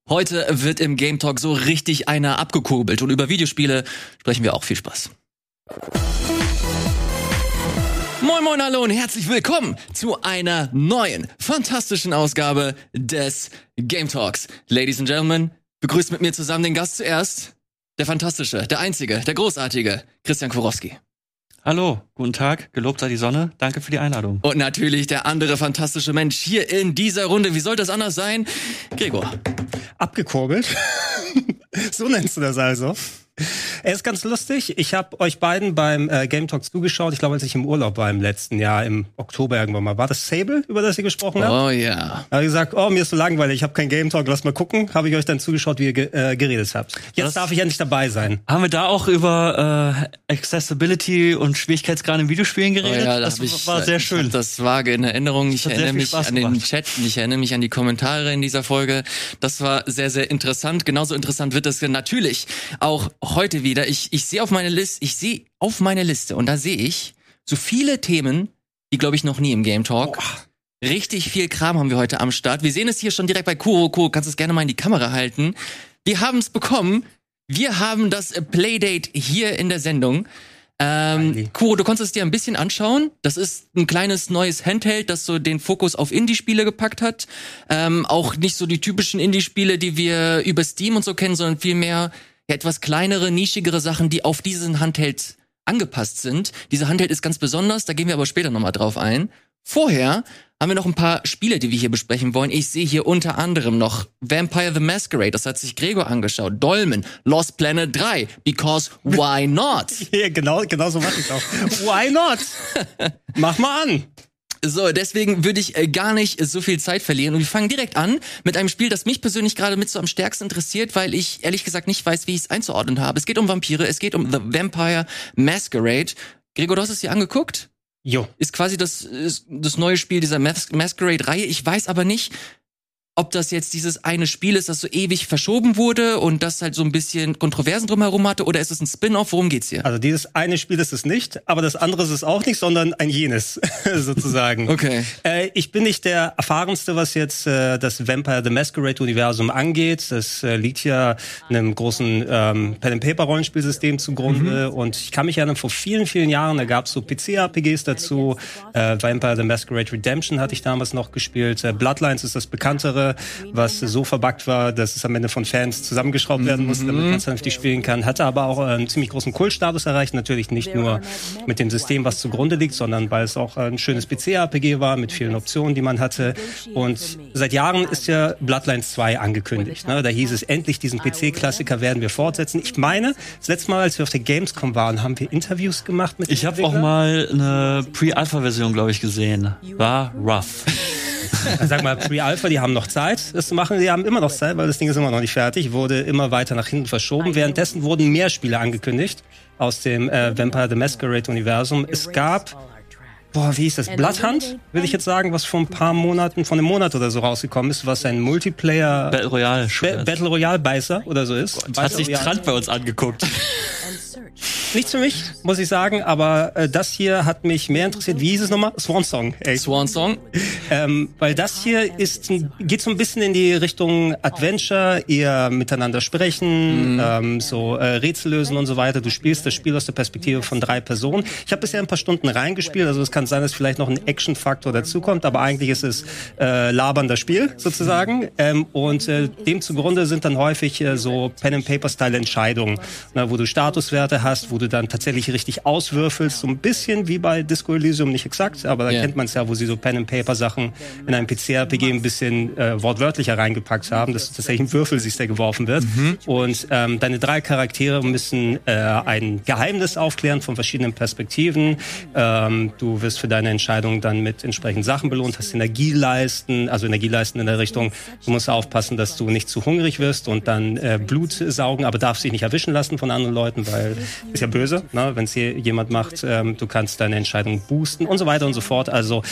Heute wird im Game Talk so richtig einer abgekurbelt und über Videospiele sprechen wir auch. Viel Spaß. Moin moin, hallo und herzlich willkommen zu einer neuen, fantastischen Ausgabe des Game Talks. Ladies and Gentlemen, begrüßt mit mir zusammen den Gast zuerst, der fantastische, der einzige, der großartige Christian Kurowski. Hallo, guten Tag, gelobt sei die Sonne, danke für die Einladung. Und natürlich der andere fantastische Mensch hier in dieser Runde, wie soll das anders sein? Gregor. Abgekurbelt? So nennst du das also? Er ist ganz lustig. Ich habe euch beiden beim Game Talk zugeschaut. Ich glaube, als ich im Urlaub war im letzten Jahr, im Oktober irgendwann mal. War das Sable, über das ihr gesprochen habt? Oh ja. Da habe ich gesagt, mir ist so langweilig, ich habe keinen Game Talk, lass mal gucken. Habe ich euch dann zugeschaut, wie ihr geredet habt. Jetzt darf ich endlich dabei sein. Haben wir da auch über Accessibility und Schwierigkeitsgrad in Videospielen geredet? Oh ja, das war sehr schön. Das vage in Erinnerung. Ich erinnere mich an den Chat, ich erinnere mich an die Kommentare in dieser Folge. Das war sehr, sehr interessant. Genauso interessant wird es natürlich auch heute wieder. Ich sehe auf meine Liste, und da sehe ich so viele Themen, wie glaube ich noch nie im Game Talk. Richtig viel Kram haben wir heute am Start. Wir sehen es hier schon direkt bei Kuro. Kuro, kannst du es gerne mal in die Kamera halten. Wir haben es bekommen. Wir haben das Playdate hier in der Sendung. Kuro, du konntest es dir ein bisschen anschauen. Das ist ein kleines neues Handheld, das so den Fokus auf Indie-Spiele gepackt hat. Auch nicht so die typischen Indie-Spiele, die wir über Steam und so kennen, sondern vielmehr etwas kleinere, nischigere Sachen, die auf diesen Handheld angepasst sind. Dieser Handheld ist ganz besonders, da gehen wir aber später nochmal drauf ein. Vorher haben wir noch ein paar Spiele, die wir hier besprechen wollen. Ich sehe hier unter anderem noch Vampire the Masquerade, das hat sich Gregor angeschaut. Dolmen, Lost Planet 3, because why not? Ja, genau so mache ich auch. Why not? Mach mal an. So, deswegen würde ich gar nicht so viel Zeit verlieren. Und wir fangen direkt an mit einem Spiel, das mich persönlich gerade mit so am stärksten interessiert, weil ich ehrlich gesagt nicht weiß, wie ich es einzuordnen habe. Es geht um Vampire, es geht um The Vampire Masquerade. Gregor, du hast es dir angeguckt? Jo. Ist quasi das neue Spiel dieser Masquerade-Reihe. Ich weiß aber nicht, ob das jetzt dieses eine Spiel ist, das so ewig verschoben wurde und das halt so ein bisschen Kontroversen drumherum hatte, oder ist es ein Spin-off? Worum geht's hier? Also dieses eine Spiel ist es nicht, aber das andere ist es auch nicht, sondern ein jenes, sozusagen. Okay. Ich bin nicht der Erfahrenste, was jetzt das Vampire the Masquerade-Universum angeht. Das liegt ja einem großen Pen-and-Paper-Rollenspielsystem zugrunde. Und ich kann mich erinnern, vor vielen, vielen Jahren, da gab's so PC-RPGs dazu. Vampire the Masquerade Redemption hatte ich damals noch gespielt. Bloodlines ist das bekanntere, was so verbuggt war, dass es am Ende von Fans zusammengeschraubt werden musste, damit man es vernünftig spielen kann. Hatte aber auch einen ziemlich großen Kultstatus erreicht. Natürlich nicht nur mit dem System, was zugrunde liegt, sondern weil es auch ein schönes PC-RPG war mit vielen Optionen, die man hatte. Und seit Jahren ist ja Bloodlines 2 angekündigt. Da hieß es, endlich diesen PC-Klassiker werden wir fortsetzen. Ich meine, das letzte Mal, als wir auf der Gamescom waren, haben wir Interviews gemacht mit Ich habe auch mal eine Pre-Alpha-Version, glaube ich, gesehen. War rough. Sag mal, Pre-Alpha, die haben noch Zeit, das zu machen. Die haben immer noch Zeit, weil das Ding ist immer noch nicht fertig. Wurde immer weiter nach hinten verschoben. Währenddessen wurden mehr Spiele angekündigt aus dem Vampire the Masquerade-Universum. Es gab, wie hieß das? Bloodhunt, würde ich jetzt sagen, was vor ein paar Monaten, vor einem Monat oder so rausgekommen ist, was ein Multiplayer Battle Royale Beißer oder so ist. Hat sich Trant bei uns angeguckt. Nichts für mich, muss ich sagen, aber das hier hat mich mehr interessiert. Wie hieß es nochmal? Swan Song. Swan Song? Weil das hier geht so ein bisschen in die Richtung Adventure, eher miteinander sprechen, Rätsel lösen und so weiter. Du spielst das Spiel aus der Perspektive von 3 Personen. Ich habe bisher ein paar Stunden reingespielt, also es kann sein, dass vielleicht noch ein Action-Faktor dazukommt, aber eigentlich ist es labernder Spiel sozusagen. Und dem zugrunde sind dann häufig so Pen-and-Paper-Style-Entscheidungen, wo du Statuswerte hast, wo du dann tatsächlich richtig auswürfelst, so ein bisschen wie bei Disco Elysium, nicht exakt, aber da kennt man es ja, wo sie so Pen-and-Paper-Sachen in einem PC-RPG ein bisschen wortwörtlicher reingepackt haben, dass tatsächlich ein Würfel sich da geworfen wird. Und deine 3 Charaktere müssen ein Geheimnis aufklären von verschiedenen Perspektiven. Du wirst für deine Entscheidung dann mit entsprechenden Sachen belohnt, hast Energieleisten in der Richtung, du musst aufpassen, dass du nicht zu hungrig wirst und dann Blut saugen, aber darfst dich nicht erwischen lassen von anderen Leuten, weil ist ja böse, ne? Wenn es hier jemand macht, du kannst deine Entscheidung boosten und so weiter und so fort. Also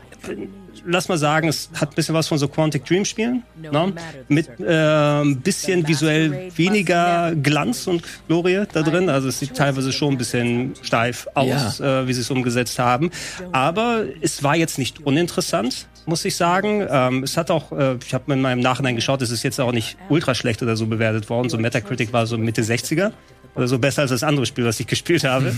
lass mal sagen, es hat ein bisschen was von so Quantic Dream Spielen, ne? Mit ein bisschen visuell weniger Glanz und Glorie da drin. Also es sieht teilweise schon ein bisschen steif aus, wie sie es umgesetzt haben. Aber es war jetzt nicht uninteressant, muss ich sagen. Es hat auch, ich habe in meinem Nachhinein geschaut, es ist jetzt auch nicht ultra schlecht oder so bewertet worden. So Metacritic war so Mitte 60er. Oder so besser als das andere Spiel, was ich gespielt habe,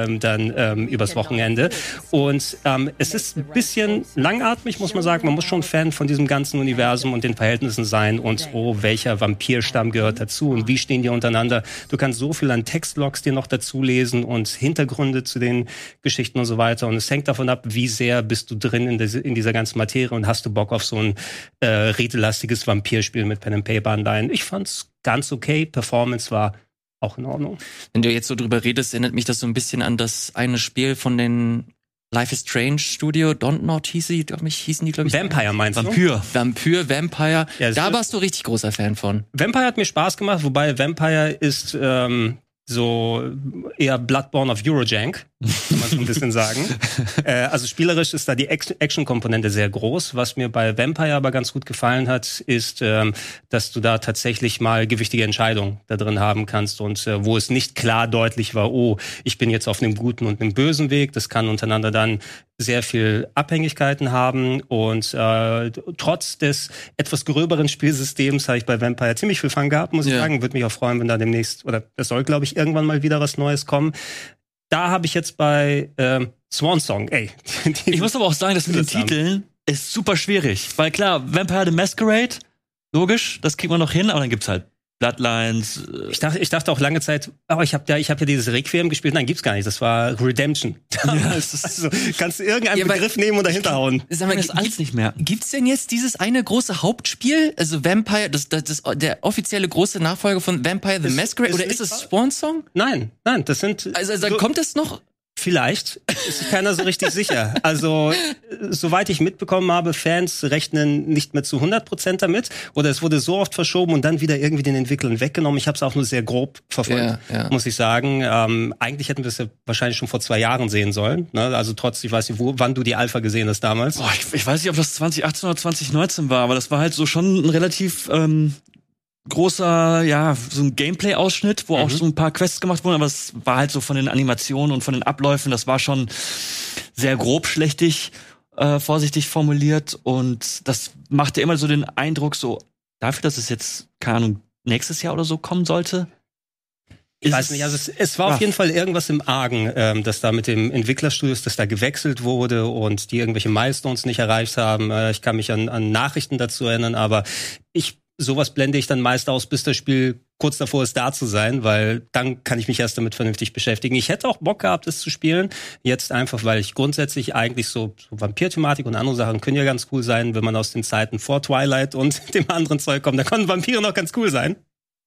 übers Wochenende. Und es ist ein bisschen langatmig, muss man sagen. Man muss schon Fan von diesem ganzen Universum und den Verhältnissen sein. Und welcher Vampirstamm gehört dazu und wie stehen die untereinander. Du kannst so viel an Textlogs dir noch dazu lesen und Hintergründe zu den Geschichten und so weiter. Und es hängt davon ab, wie sehr bist du drin in dieser ganzen Materie und hast du Bock auf so ein rätelastiges Vampirspiel mit Pen-and-Paper-Anleihen. Ich fand's ganz okay. Performance war auch in Ordnung. Wenn du jetzt so drüber redest, erinnert mich das so ein bisschen an das eine Spiel von den Life is Strange Studio. Dontnod hießen die, glaube ich. Vampire meinst du? Vampire. Ja, da warst du richtig großer Fan von. Vampire hat mir Spaß gemacht, wobei Vampire ist so eher Bloodborne of Eurojank, kann man so ein bisschen sagen. Also spielerisch ist da die Action-Komponente sehr groß. Was mir bei Vampire aber ganz gut gefallen hat, ist, dass du da tatsächlich mal gewichtige Entscheidungen da drin haben kannst und wo es nicht klar deutlich war, ich bin jetzt auf einem guten und einem bösen Weg. Das kann untereinander dann sehr viel Abhängigkeiten haben und trotz des etwas gröberen Spielsystems habe ich bei Vampire ziemlich viel Fun gehabt, muss ich sagen. Würde mich auch freuen, wenn da demnächst, oder es soll, glaube ich, irgendwann mal wieder was Neues kommen. Da habe ich jetzt bei Swan Song, ich muss aber auch sagen, dass mit den Titeln ist super schwierig. Weil klar, Vampire the Masquerade, logisch, das kriegt man noch hin, aber dann gibt's halt Bloodlines. Ich dachte auch lange Zeit, ich hab ja dieses Requiem gespielt. Nein, gibt's gar nicht. Das war Redemption. Ja. Also, kannst du irgendeinen Begriff nehmen und dahinter hauen? Sag mal, das alles nicht mehr. Gibt's denn jetzt dieses eine große Hauptspiel? Also Vampire, der offizielle große Nachfolger von Vampire the Masquerade? Oder ist es Swan Song? Nein, das sind... Also kommt es noch... Vielleicht, ist keiner so richtig sicher. Also, soweit ich mitbekommen habe, Fans rechnen nicht mehr zu 100% damit. Oder es wurde so oft verschoben und dann wieder irgendwie den Entwicklern weggenommen. Ich habe es auch nur sehr grob verfolgt, muss ich sagen. Eigentlich hätten wir es ja wahrscheinlich schon vor 2 Jahren sehen sollen. Ne? Also ich weiß nicht, wann du die Alpha gesehen hast damals. Ich weiß nicht, ob das 2018 oder 2019 war, aber das war halt so schon ein relativ... großer, so ein Gameplay-Ausschnitt, wo auch so ein paar Quests gemacht wurden, aber es war halt so von den Animationen und von den Abläufen, das war schon sehr grobschlächtig, vorsichtig formuliert und das machte immer so den Eindruck so, dafür, dass es jetzt, keine Ahnung, nächstes Jahr oder so kommen sollte. Ich weiß nicht, also es war auf jeden Fall irgendwas im Argen, dass da mit dem Entwicklerstudios, dass da gewechselt wurde und die irgendwelche Milestones nicht erreicht haben. Ich kann mich an Nachrichten dazu erinnern, aber sowas blende ich dann meist aus, bis das Spiel kurz davor ist, da zu sein, weil dann kann ich mich erst damit vernünftig beschäftigen. Ich hätte auch Bock gehabt, es zu spielen. Jetzt einfach, weil ich grundsätzlich eigentlich so Vampir-Thematik und andere Sachen können ja ganz cool sein, wenn man aus den Zeiten vor Twilight und dem anderen Zeug kommt. Da konnten Vampire noch ganz cool sein.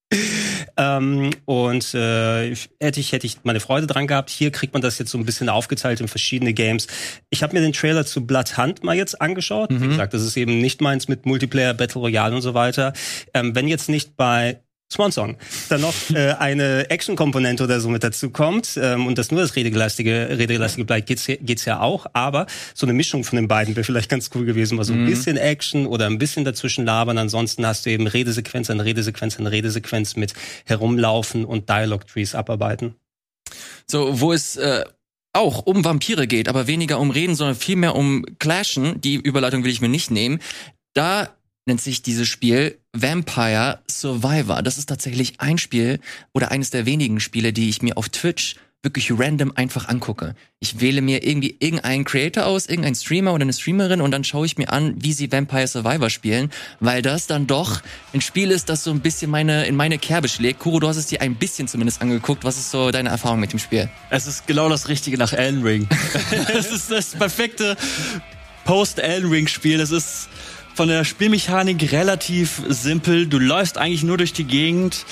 Hätte ich meine Freude dran gehabt. Hier kriegt man das jetzt so ein bisschen aufgeteilt in verschiedene Games. Ich habe mir den Trailer zu Blood Hunt mal jetzt angeschaut. Wie gesagt, das ist eben nicht meins mit Multiplayer, Battle Royale und so weiter. Wenn jetzt nicht bei Swan Song dann noch eine Action-Komponente oder so mit dazu kommt und das nur das Redelastige bleibt, geht's ja auch. Aber so eine Mischung von den beiden wäre vielleicht ganz cool gewesen. Mal so ein bisschen Action oder ein bisschen dazwischen labern. Ansonsten hast du eben Redesequenz mit Herumlaufen und Dialog-Trees abarbeiten. So, wo es auch um Vampire geht, aber weniger um Reden, sondern vielmehr um Clashen. Die Überleitung will ich mir nicht nehmen. Da nennt sich dieses Spiel Vampire Survivor. Das ist tatsächlich ein Spiel oder eines der wenigen Spiele, die ich mir auf Twitch wirklich random einfach angucke. Ich wähle mir irgendwie irgendeinen Creator aus, irgendeinen Streamer oder eine Streamerin und dann schaue ich mir an, wie sie Vampire Survivor spielen, weil das dann doch ein Spiel ist, das so ein bisschen in meine Kerbe schlägt. Kuro, du hast es dir ein bisschen zumindest angeguckt. Was ist so deine Erfahrung mit dem Spiel? Es ist genau das Richtige nach Elden Ring. Es ist das perfekte Post-Elden Ring-Spiel. Das ist von der Spielmechanik relativ simpel. Du läufst eigentlich nur durch die Gegend,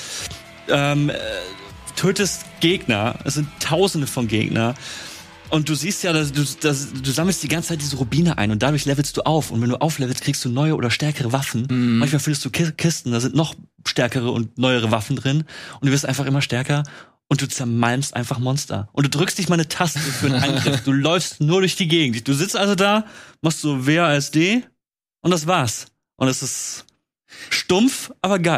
tötest Gegner. Es sind Tausende von Gegnern. Und du siehst ja, du sammelst die ganze Zeit diese Rubine ein und dadurch levelst du auf. Und wenn du auflevelst, kriegst du neue oder stärkere Waffen. Manchmal findest du Kisten, da sind noch stärkere und neuere Waffen drin. Und du wirst einfach immer stärker. Und du zermalmst einfach Monster. Und du drückst nicht mal eine Taste für einen Angriff. Du läufst nur durch die Gegend. Du sitzt also da, machst so WASD und das war's. Und es ist stumpf, aber geil.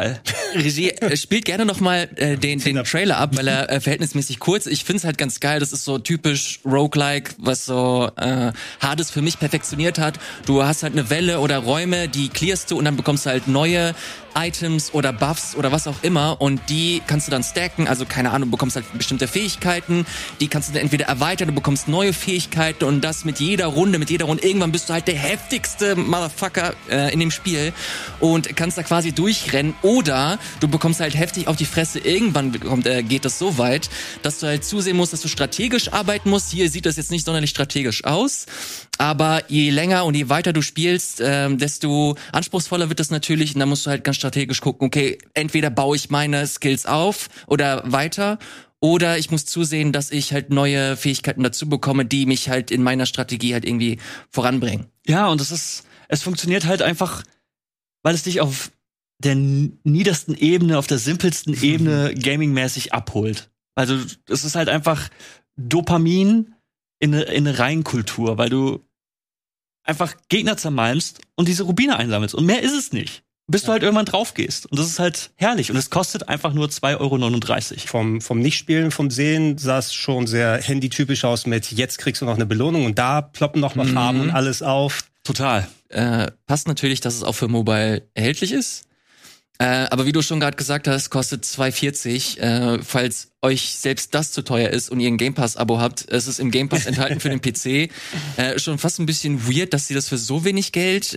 Regie, spielt gerne noch mal den Trailer ab, weil er verhältnismäßig kurz. Ich find's halt ganz geil. Das ist so typisch Roguelike, was so Hades für mich perfektioniert hat. Du hast halt eine Welle oder Räume, die clearst du und dann bekommst du halt neue Items oder Buffs oder was auch immer und die kannst du dann stacken, also keine Ahnung, du bekommst halt bestimmte Fähigkeiten, die kannst du dann entweder erweitern, du bekommst neue Fähigkeiten und das mit jeder Runde, irgendwann bist du halt der heftigste Motherfucker in dem Spiel und kannst da quasi durchrennen oder du bekommst halt heftig auf die Fresse, irgendwann geht das so weit, dass du halt zusehen musst, dass du strategisch arbeiten musst. Hier sieht das jetzt nicht sonderlich strategisch aus, aber je länger und je weiter du spielst, desto anspruchsvoller wird das natürlich und da musst du halt ganz strategisch gucken, okay, entweder baue ich meine Skills auf oder weiter oder ich muss zusehen, dass ich halt neue Fähigkeiten dazu bekomme, die mich halt in meiner Strategie halt irgendwie voranbringen. Ja, und es funktioniert halt einfach, weil es dich auf der niedersten Ebene, auf der simpelsten Ebene gamingmäßig abholt. Also es ist halt einfach Dopamin in eine Reinkultur, weil du einfach Gegner zermalmst und diese Rubine einsammelst. Und mehr ist es nicht. Bis du halt irgendwann drauf gehst. Und das ist halt herrlich. Und es kostet einfach nur 2,39 €. Vom Nichtspielen, vom Sehen sah es schon sehr handytypisch aus mit jetzt kriegst du noch eine Belohnung und da ploppen noch mal Farben und alles auf. Total. Passt natürlich, dass es auch für Mobile erhältlich ist. Aber wie du schon gerade gesagt hast, kostet 2,40. Falls euch selbst das zu teuer ist und ihr ein Game Pass-Abo habt, es ist im Game Pass enthalten für den PC. Schon fast ein bisschen weird, dass sie das für so wenig Geld,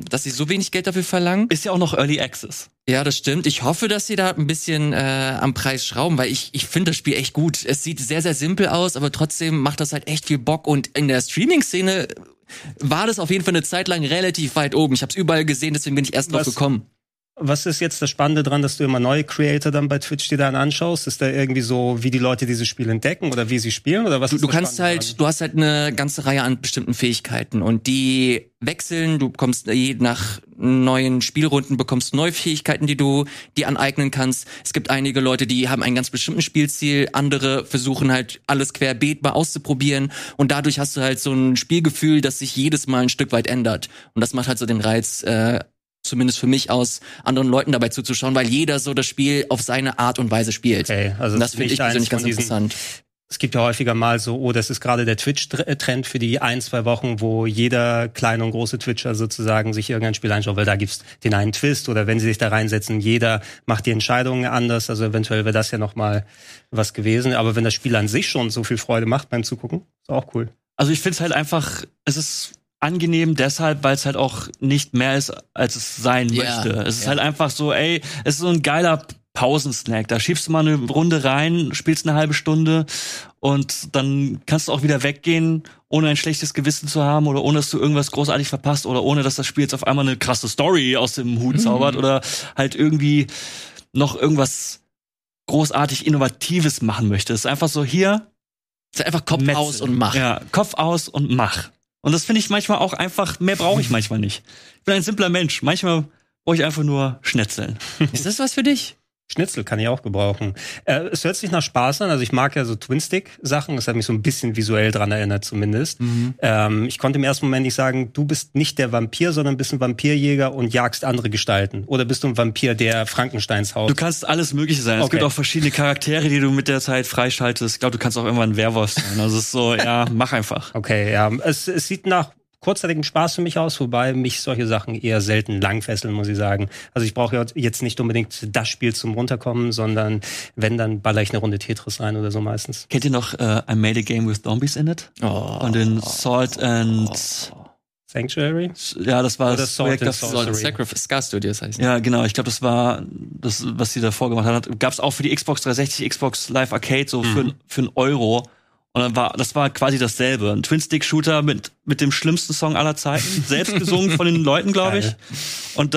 dafür verlangen. Ist ja auch noch Early Access. Ja, das stimmt. Ich hoffe, dass sie da ein bisschen am Preis schrauben, weil ich finde das Spiel echt gut. Es sieht sehr, sehr simpel aus, aber trotzdem macht das halt echt viel Bock. Und in der Streaming-Szene war das auf jeden Fall eine Zeit lang relativ weit oben. Ich habe es überall gesehen, deswegen bin ich erst drauf gekommen. Was ist jetzt das Spannende dran, dass du immer neue Creator dann bei Twitch dir dann anschaust? Ist da irgendwie so, wie die Leute dieses Spiel entdecken oder wie sie spielen oder was? Du kannst halt, du hast halt eine ganze Reihe an bestimmten Fähigkeiten und die wechseln. Du bekommst nach neuen Spielrunden bekommst neue Fähigkeiten, die du dir aneignen kannst. Es gibt einige Leute, die haben einen ganz bestimmten Spielziel, andere versuchen halt alles querbeet mal auszuprobieren und dadurch hast du halt so ein Spielgefühl, das sich jedes Mal ein Stück weit ändert und das macht halt so den Reiz, zumindest für mich aus, anderen Leuten dabei zuzuschauen, weil jeder so das Spiel auf seine Art und Weise spielt. Okay, also und das finde ich persönlich ganz interessant. Es gibt ja häufiger mal so, das ist gerade der Twitch-Trend für die 1-2 Wochen, wo jeder kleine und große Twitcher sozusagen sich irgendein Spiel anschaut, weil da gibt's den einen Twist oder wenn sie sich da reinsetzen, jeder macht die Entscheidungen anders, also eventuell wäre das ja nochmal was gewesen, aber wenn das Spiel an sich schon so viel Freude macht beim Zugucken, ist auch cool. Also ich finde es halt einfach, es ist angenehm deshalb, weil es halt auch nicht mehr ist, als es sein möchte. Es ist halt einfach so, es ist so ein geiler Pausensnack. Da schiebst du mal eine Runde rein, spielst eine halbe Stunde und dann kannst du auch wieder weggehen, ohne ein schlechtes Gewissen zu haben oder ohne, dass du irgendwas großartig verpasst oder ohne, dass das Spiel jetzt auf einmal eine krasse Story aus dem Hut zaubert oder halt irgendwie noch irgendwas großartig Innovatives machen möchte. Es ist einfach so, hier ist einfach Kopf aus und mach. Ja, Kopf aus und mach. Und das finde ich manchmal auch einfach, mehr brauche ich manchmal nicht. Ich bin ein simpler Mensch. Manchmal brauche ich einfach nur Schnetzeln. Ist das was für dich? Schnitzel kann ich auch gebrauchen. Es hört sich nach Spaß an. Also ich mag ja so Twin-Stick-Sachen. Das hat mich so ein bisschen visuell dran erinnert zumindest. Ich konnte im ersten Moment nicht sagen, du bist nicht der Vampir, sondern bist ein Vampirjäger und jagst andere Gestalten. Oder bist du ein Vampir, der Frankensteins Haus? Du kannst alles Mögliche sein. Es gibt auch verschiedene Charaktere, die du mit der Zeit freischaltest. Ich glaube, du kannst auch irgendwann ein Werwolf sein. Also es ist so, ja, mach einfach. Okay, ja. Es sieht nach kurzzeitigem Spaß für mich aus, wobei mich solche Sachen eher selten langfesseln, muss ich sagen. Also ich brauche jetzt nicht unbedingt das Spiel zum Runterkommen, sondern wenn, dann baller ich eine Runde Tetris rein oder so meistens. Kennt ihr noch I Made a Game with Zombies in It? Und den Salt and Sanctuary? Ja, das war das Salt and Sacrifice. Scar Studios heißt. Ja, genau. Ich glaube, das war das, was sie davor gemacht hat. Gab's auch für die Xbox 360, Xbox Live Arcade so für einen Euro. Und dann das war quasi dasselbe. Ein Twin-Stick-Shooter mit dem schlimmsten Song aller Zeiten. Selbst gesungen von den Leuten, glaube ich. Und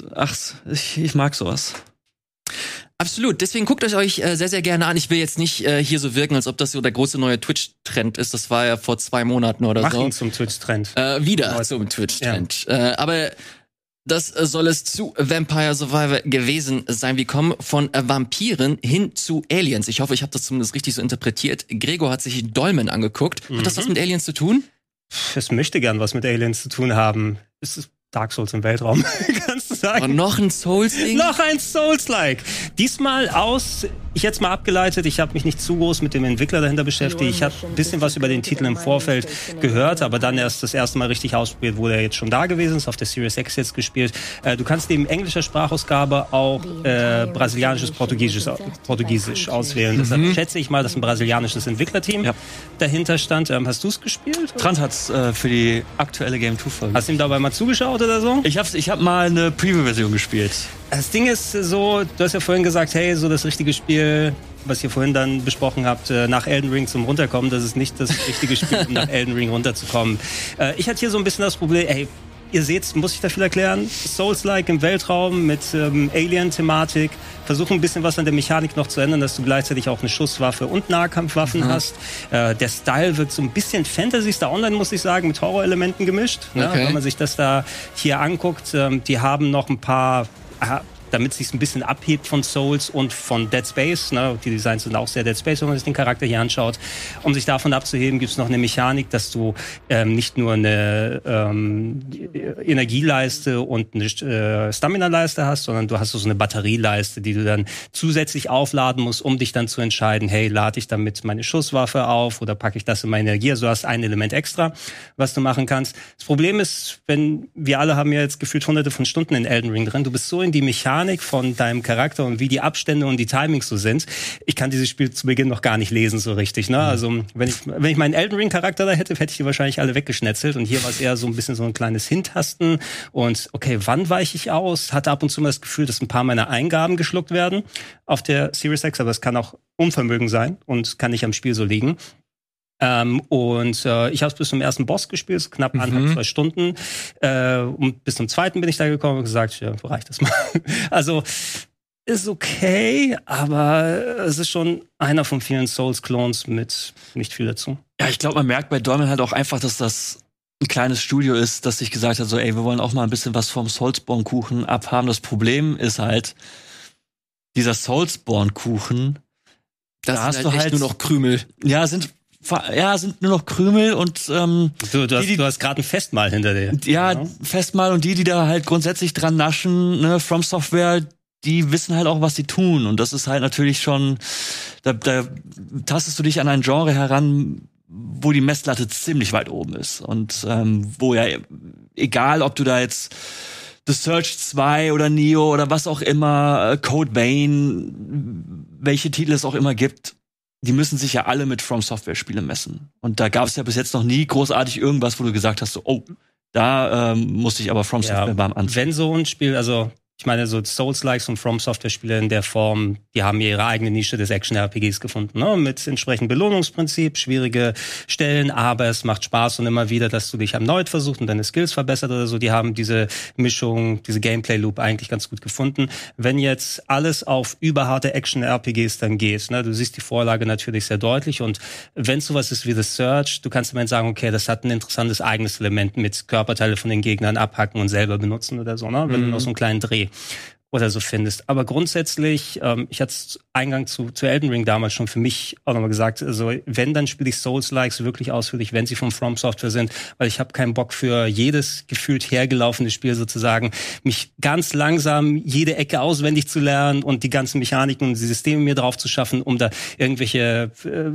ich mag sowas. Absolut. Deswegen guckt euch sehr, sehr gerne an. Ich will jetzt nicht hier so wirken, als ob das so der große neue Twitch-Trend ist. Das war ja vor 2 Monaten oder so. Machen zum Twitch-Trend. Wieder zum Twitch-Trend. Ja. Aber das soll es zu Vampire Survivor gewesen sein. Wir kommen von Vampiren hin zu Aliens. Ich hoffe, ich habe das zumindest richtig so interpretiert. Gregor hat sich Dolmen angeguckt. Hat das was mit Aliens zu tun? Es möchte gern was mit Aliens zu tun haben. Es Dark Souls im Weltraum, kannst du sagen. Und noch ein Souls-Ding? Noch ein Souls-like. Diesmal ich hätte es mal abgeleitet, ich habe mich nicht zu groß mit dem Entwickler dahinter beschäftigt. Ich habe ein bisschen was über den Titel im Vorfeld gehört, aber dann erst das erste Mal richtig ausprobiert, wo der jetzt schon da gewesen ist, auf der Series X jetzt gespielt. Du kannst neben englischer Sprachausgabe auch brasilianisches Portugiesisch auswählen. Deshalb schätze ich mal, dass ein brasilianisches Entwicklerteam dahinter stand. Hast du es gespielt? Trant hat's für die aktuelle Game 2-Folge. Hast du ihm dabei mal zugeschaut oder so? Ich hab mal eine Preview-Version gespielt. Das Ding ist so, du hast ja vorhin gesagt, hey, so das richtige Spiel, was ihr vorhin dann besprochen habt, nach Elden Ring zum Runterkommen, das ist nicht das richtige Spiel, um nach Elden Ring runterzukommen. Ich hatte hier so ein bisschen das Problem, ihr seht, muss ich da viel erklären, Souls-like im Weltraum mit Alien-Thematik, versuchen ein bisschen was an der Mechanik noch zu ändern, dass du gleichzeitig auch eine Schusswaffe und Nahkampfwaffen hast. Der Style wird so ein bisschen Fantasy Star Online, muss ich sagen, mit Horrorelementen gemischt. Ne? Wenn man sich das da hier anguckt, die haben noch ein paar... damit es sich ein bisschen abhebt von Souls und von Dead Space. Ne? Die Designs sind auch sehr Dead Space, wenn man sich den Charakter hier anschaut. Um sich davon abzuheben, gibt es noch eine Mechanik, dass du nicht nur eine Energieleiste und eine Stamina-Leiste hast, sondern du hast so eine Batterieleiste, die du dann zusätzlich aufladen musst, um dich dann zu entscheiden, hey, lade ich damit meine Schusswaffe auf oder packe ich das in meine Energie? Also du hast ein Element extra, was du machen kannst. Das Problem ist, wir alle haben ja jetzt gefühlt hunderte von Stunden in Elden Ring drin, du bist so in die Mechanik von deinem Charakter und wie die Abstände und die Timings so sind. Ich kann dieses Spiel zu Beginn noch gar nicht lesen so richtig. Ne? Also wenn ich meinen Elden Ring Charakter da hätte ich die wahrscheinlich alle weggeschnetzelt. Und hier war es eher so ein bisschen so ein kleines Hintasten. Und okay, wann weiche ich aus? Hatte ab und zu mal das Gefühl, dass ein paar meiner Eingaben geschluckt werden auf der Series X. Aber es kann auch Unvermögen sein und kann nicht am Spiel so liegen. Ich habe es bis zum ersten Boss gespielt, so knapp 1,5-2 Stunden. Und bis zum zweiten bin ich da gekommen und gesagt, ja, reicht das mal. Also ist okay, aber es ist schon einer von vielen Souls-Clones mit nicht viel dazu. Ja, ich glaube, man merkt bei Dolmen halt auch einfach, dass das ein kleines Studio ist, das sich gesagt hat, so, ey, wir wollen auch mal ein bisschen was vom Soulsborne-Kuchen abhaben. Das Problem ist halt, dieser Soulsborne-Kuchen, da hast du halt nur noch Krümel. sind nur noch Krümel und du hast gerade ein Festmahl hinter dir. Ja, Festmahl und die da halt grundsätzlich dran naschen, ne, From Software, die wissen halt auch, was sie tun. Und das ist halt natürlich schon, da tastest du dich an ein Genre heran, wo die Messlatte ziemlich weit oben ist. Und wo ja, egal ob du da jetzt The Search 2 oder Neo oder was auch immer, Code Vein, welche Titel es auch immer gibt, die müssen sich ja alle mit From Software Spiele messen. Und da gab es ja bis jetzt noch nie großartig irgendwas, wo du gesagt hast, so, oh, da musste ich aber From Software beim anziehen. Wenn so ein Spiel, also ich meine, so Souls-Likes und From-Software-Spiele in der Form, die haben ihre eigene Nische des Action-RPGs gefunden, ne? Mit entsprechendem Belohnungsprinzip, schwierige Stellen, aber es macht Spaß und immer wieder, dass du dich erneut versuchst und deine Skills verbessert oder so. Die haben diese Mischung, diese Gameplay-Loop eigentlich ganz gut gefunden. Wenn jetzt alles auf überharte Action-RPGs dann geht, ne? Du siehst die Vorlage natürlich sehr deutlich und wenn es sowas ist wie The Search, du kannst immerhin sagen, okay, das hat ein interessantes eigenes Element mit Körperteile von den Gegnern abhacken und selber benutzen oder so, ne? Wenn du noch so einen kleinen Dreh oder so findest. Aber grundsätzlich, ich hatte es Eingang zu Elden Ring damals schon für mich auch nochmal gesagt, also wenn, dann spiele ich Souls-Likes wirklich ausführlich, wenn sie von From Software sind, weil ich habe keinen Bock für jedes gefühlt hergelaufene Spiel sozusagen, mich ganz langsam jede Ecke auswendig zu lernen und die ganzen Mechaniken und die Systeme mir drauf zu schaffen, um da irgendwelche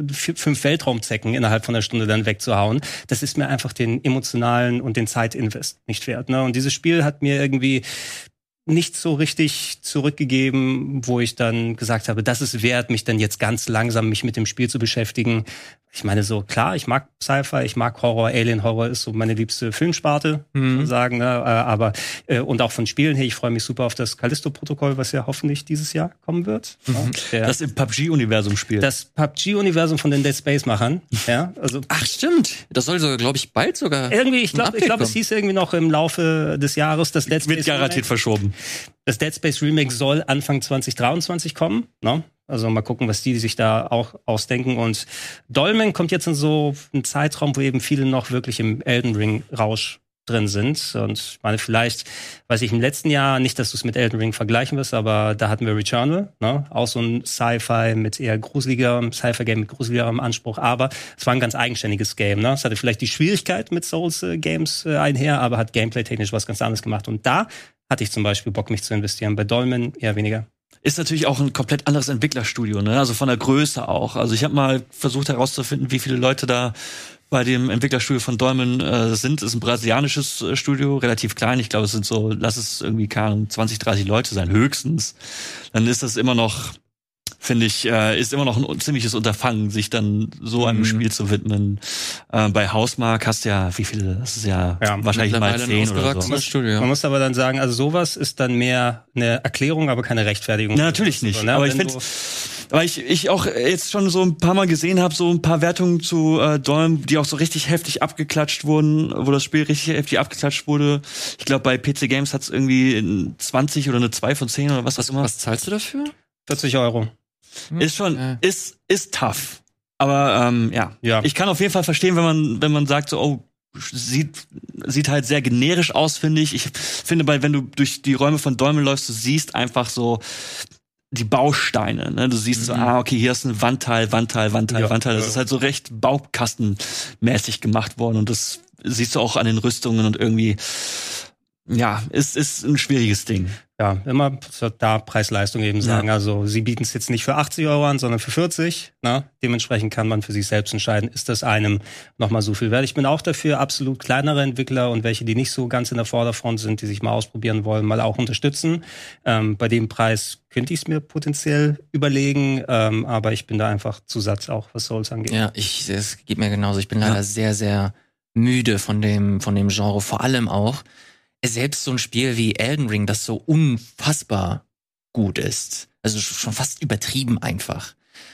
5 Weltraumzecken innerhalb von einer Stunde dann wegzuhauen. Das ist mir einfach den emotionalen und den Zeitinvest nicht wert. Ne? Und dieses Spiel hat mir irgendwie nicht so richtig zurückgegeben, wo ich dann gesagt habe, das ist wert, mich dann jetzt ganz langsam mich mit dem Spiel zu beschäftigen. Ich meine so, klar, ich mag Sci-Fi, ich mag Horror, Alien-Horror ist so meine liebste Filmsparte, sagen, ne? Aber und auch von Spielen her, ich freue mich super auf das Callisto-Protokoll, was ja hoffentlich dieses Jahr kommen wird. Das im PUBG-Universum spielt. Das PUBG-Universum von den Dead Space-Machern. Ja, also ach, stimmt. Das soll sogar, glaube ich, bald sogar irgendwie, ich glaube, es hieß irgendwie noch im Laufe des Jahres, das Dead Space wird garantiert verschoben. Das Dead Space Remake soll Anfang 2023 kommen, ne? Also mal gucken, was die sich da auch ausdenken. Und Dolmen kommt jetzt in so einen Zeitraum, wo eben viele noch wirklich im Elden Ring Rausch drin sind. Und ich meine, vielleicht, weiß ich, im letzten Jahr, nicht, dass du es mit Elden Ring vergleichen wirst, aber da hatten wir Returnal, ne? Auch so ein Sci-Fi mit eher gruseligerem, Sci-Fi-Game mit gruseligerem Anspruch, aber es war ein ganz eigenständiges Game, ne? Es hatte vielleicht die Schwierigkeit mit Souls-Games einher, aber hat gameplay-technisch was ganz anderes gemacht. Und da hatte ich zum Beispiel Bock, mich zu investieren. Bei Dolmen eher weniger. Ist natürlich auch ein komplett anderes Entwicklerstudio, ne? Also von der Größe auch. Also ich habe mal versucht herauszufinden, wie viele Leute da bei dem Entwicklerstudio von Dolmen sind. Ist ein brasilianisches Studio, relativ klein. Ich glaube, es sind so, lass es irgendwie 20, 30 Leute sein, höchstens. Dann ist das immer noch, finde ich, ist immer noch ein ziemliches Unterfangen, sich dann so einem Spiel zu widmen. Bei Hausmark hast du ja, wie viele, das ist ja wahrscheinlich mal 10 oder so. Studio. Man muss aber dann sagen, also sowas ist dann mehr eine Erklärung, aber keine Rechtfertigung. Na, natürlich nicht. Ne? Aber ich finde, weil ich auch jetzt schon so ein paar Mal gesehen habe, so ein paar Wertungen zu Dolm, die auch so richtig heftig abgeklatscht wurden, wo das Spiel richtig heftig abgeklatscht wurde. Ich glaube, bei PC Games hat es irgendwie 20 oder eine 2 von 10 oder was immer. Was zahlst du dafür? 40 €. Ist schon, ist tough. Aber ja. Ich kann auf jeden Fall verstehen, wenn man sagt so, oh, sieht halt sehr generisch aus, finde ich. Ich finde, wenn du durch die Räume von Dolmen läufst, du siehst einfach so die Bausteine, ne? Du siehst so, okay, hier ist ein Wandteil. Das ist halt so recht baukastenmäßig gemacht worden und das siehst du auch an den Rüstungen und irgendwie, ja, ist ein schwieriges Ding. Ja, immer da Preis-Leistung eben sagen. Ja. Also sie bieten es jetzt nicht für 80 € an, sondern für 40. Ne? Dementsprechend kann man für sich selbst entscheiden, ist das einem nochmal so viel wert. Ich bin auch dafür, absolut kleinere Entwickler und welche, die nicht so ganz in der Vorderfront sind, die sich mal ausprobieren wollen, mal auch unterstützen. Bei dem Preis könnte ich es mir potenziell überlegen, aber ich bin da einfach zu satt, auch was Souls angeht. Ja, es geht mir genauso. Ich bin leider sehr, sehr müde von dem Genre, vor allem auch selbst so ein Spiel wie Elden Ring, das so unfassbar gut ist, also schon fast übertrieben einfach.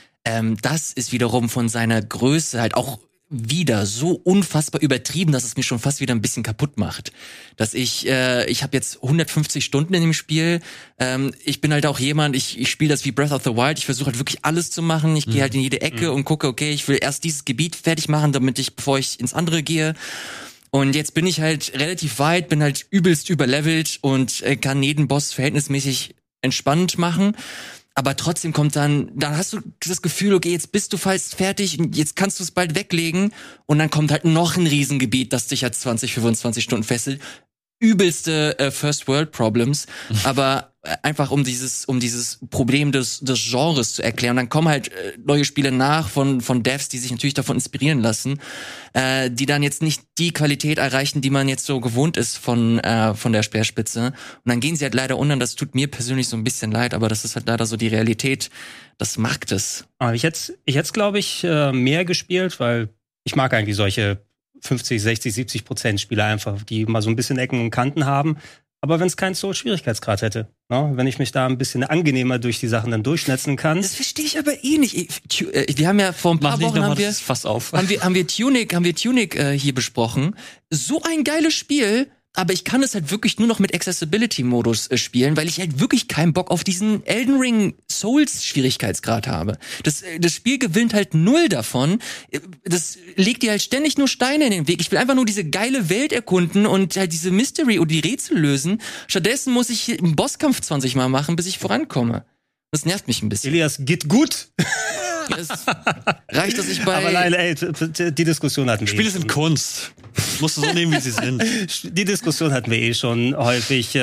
Das ist wiederum von seiner Größe halt auch wieder so unfassbar übertrieben, dass es mir schon fast wieder ein bisschen kaputt macht. Dass ich habe jetzt 150 Stunden in dem Spiel. Ich bin halt auch jemand, ich spiele das wie Breath of the Wild. Ich versuche halt wirklich alles zu machen. Ich gehe halt in jede Ecke und gucke, okay, ich will erst dieses Gebiet fertig machen, bevor ich ins andere gehe. Und jetzt bin ich halt relativ weit, bin halt übelst überlevelt und kann jeden Boss verhältnismäßig entspannt machen. Aber trotzdem kommt dann hast du das Gefühl, okay, jetzt bist du fast fertig, jetzt kannst du es bald weglegen. Und dann kommt halt noch ein Riesengebiet, das dich halt 20, 25 Stunden fesselt. Übelste First World Problems, aber einfach um dieses Problem des Genres zu erklären. Und dann kommen halt neue Spiele nach von Devs, die sich natürlich davon inspirieren lassen, die dann jetzt nicht die Qualität erreichen, die man jetzt so gewohnt ist von der Speerspitze. Und dann gehen sie halt leider unter. Das tut mir persönlich so ein bisschen leid, aber das ist halt leider so die Realität des Marktes. Aber ich hätte glaube ich, mehr gespielt, weil ich mag eigentlich solche 50, 60, 70% Spieler einfach, die mal so ein bisschen Ecken und Kanten haben. Aber wenn es keinen Soul-Schwierigkeitsgrad hätte, ne? Wenn ich mich da ein bisschen angenehmer durch die Sachen dann durchschnetzen kann. Das verstehe ich aber nicht. Wir haben ja vor ein paar Wochen haben wir Tunic hier besprochen. So ein geiles Spiel. Aber ich kann es halt wirklich nur noch mit Accessibility-Modus spielen, weil ich halt wirklich keinen Bock auf diesen Elden Ring Souls-Schwierigkeitsgrad habe. Das Spiel gewinnt halt null davon. Das legt dir halt ständig nur Steine in den Weg. Ich will einfach nur diese geile Welt erkunden und halt diese Mystery oder die Rätsel lösen. Stattdessen muss ich einen Bosskampf 20 Mal machen, bis ich vorankomme. Das nervt mich ein bisschen. Elias, geht gut. Es reicht, dass ich bei... Aber nein, ey, die Diskussion hatten wir Spiele sind Kunst. Musst du so nehmen, wie sie sind. Die Diskussion hatten wir schon häufig.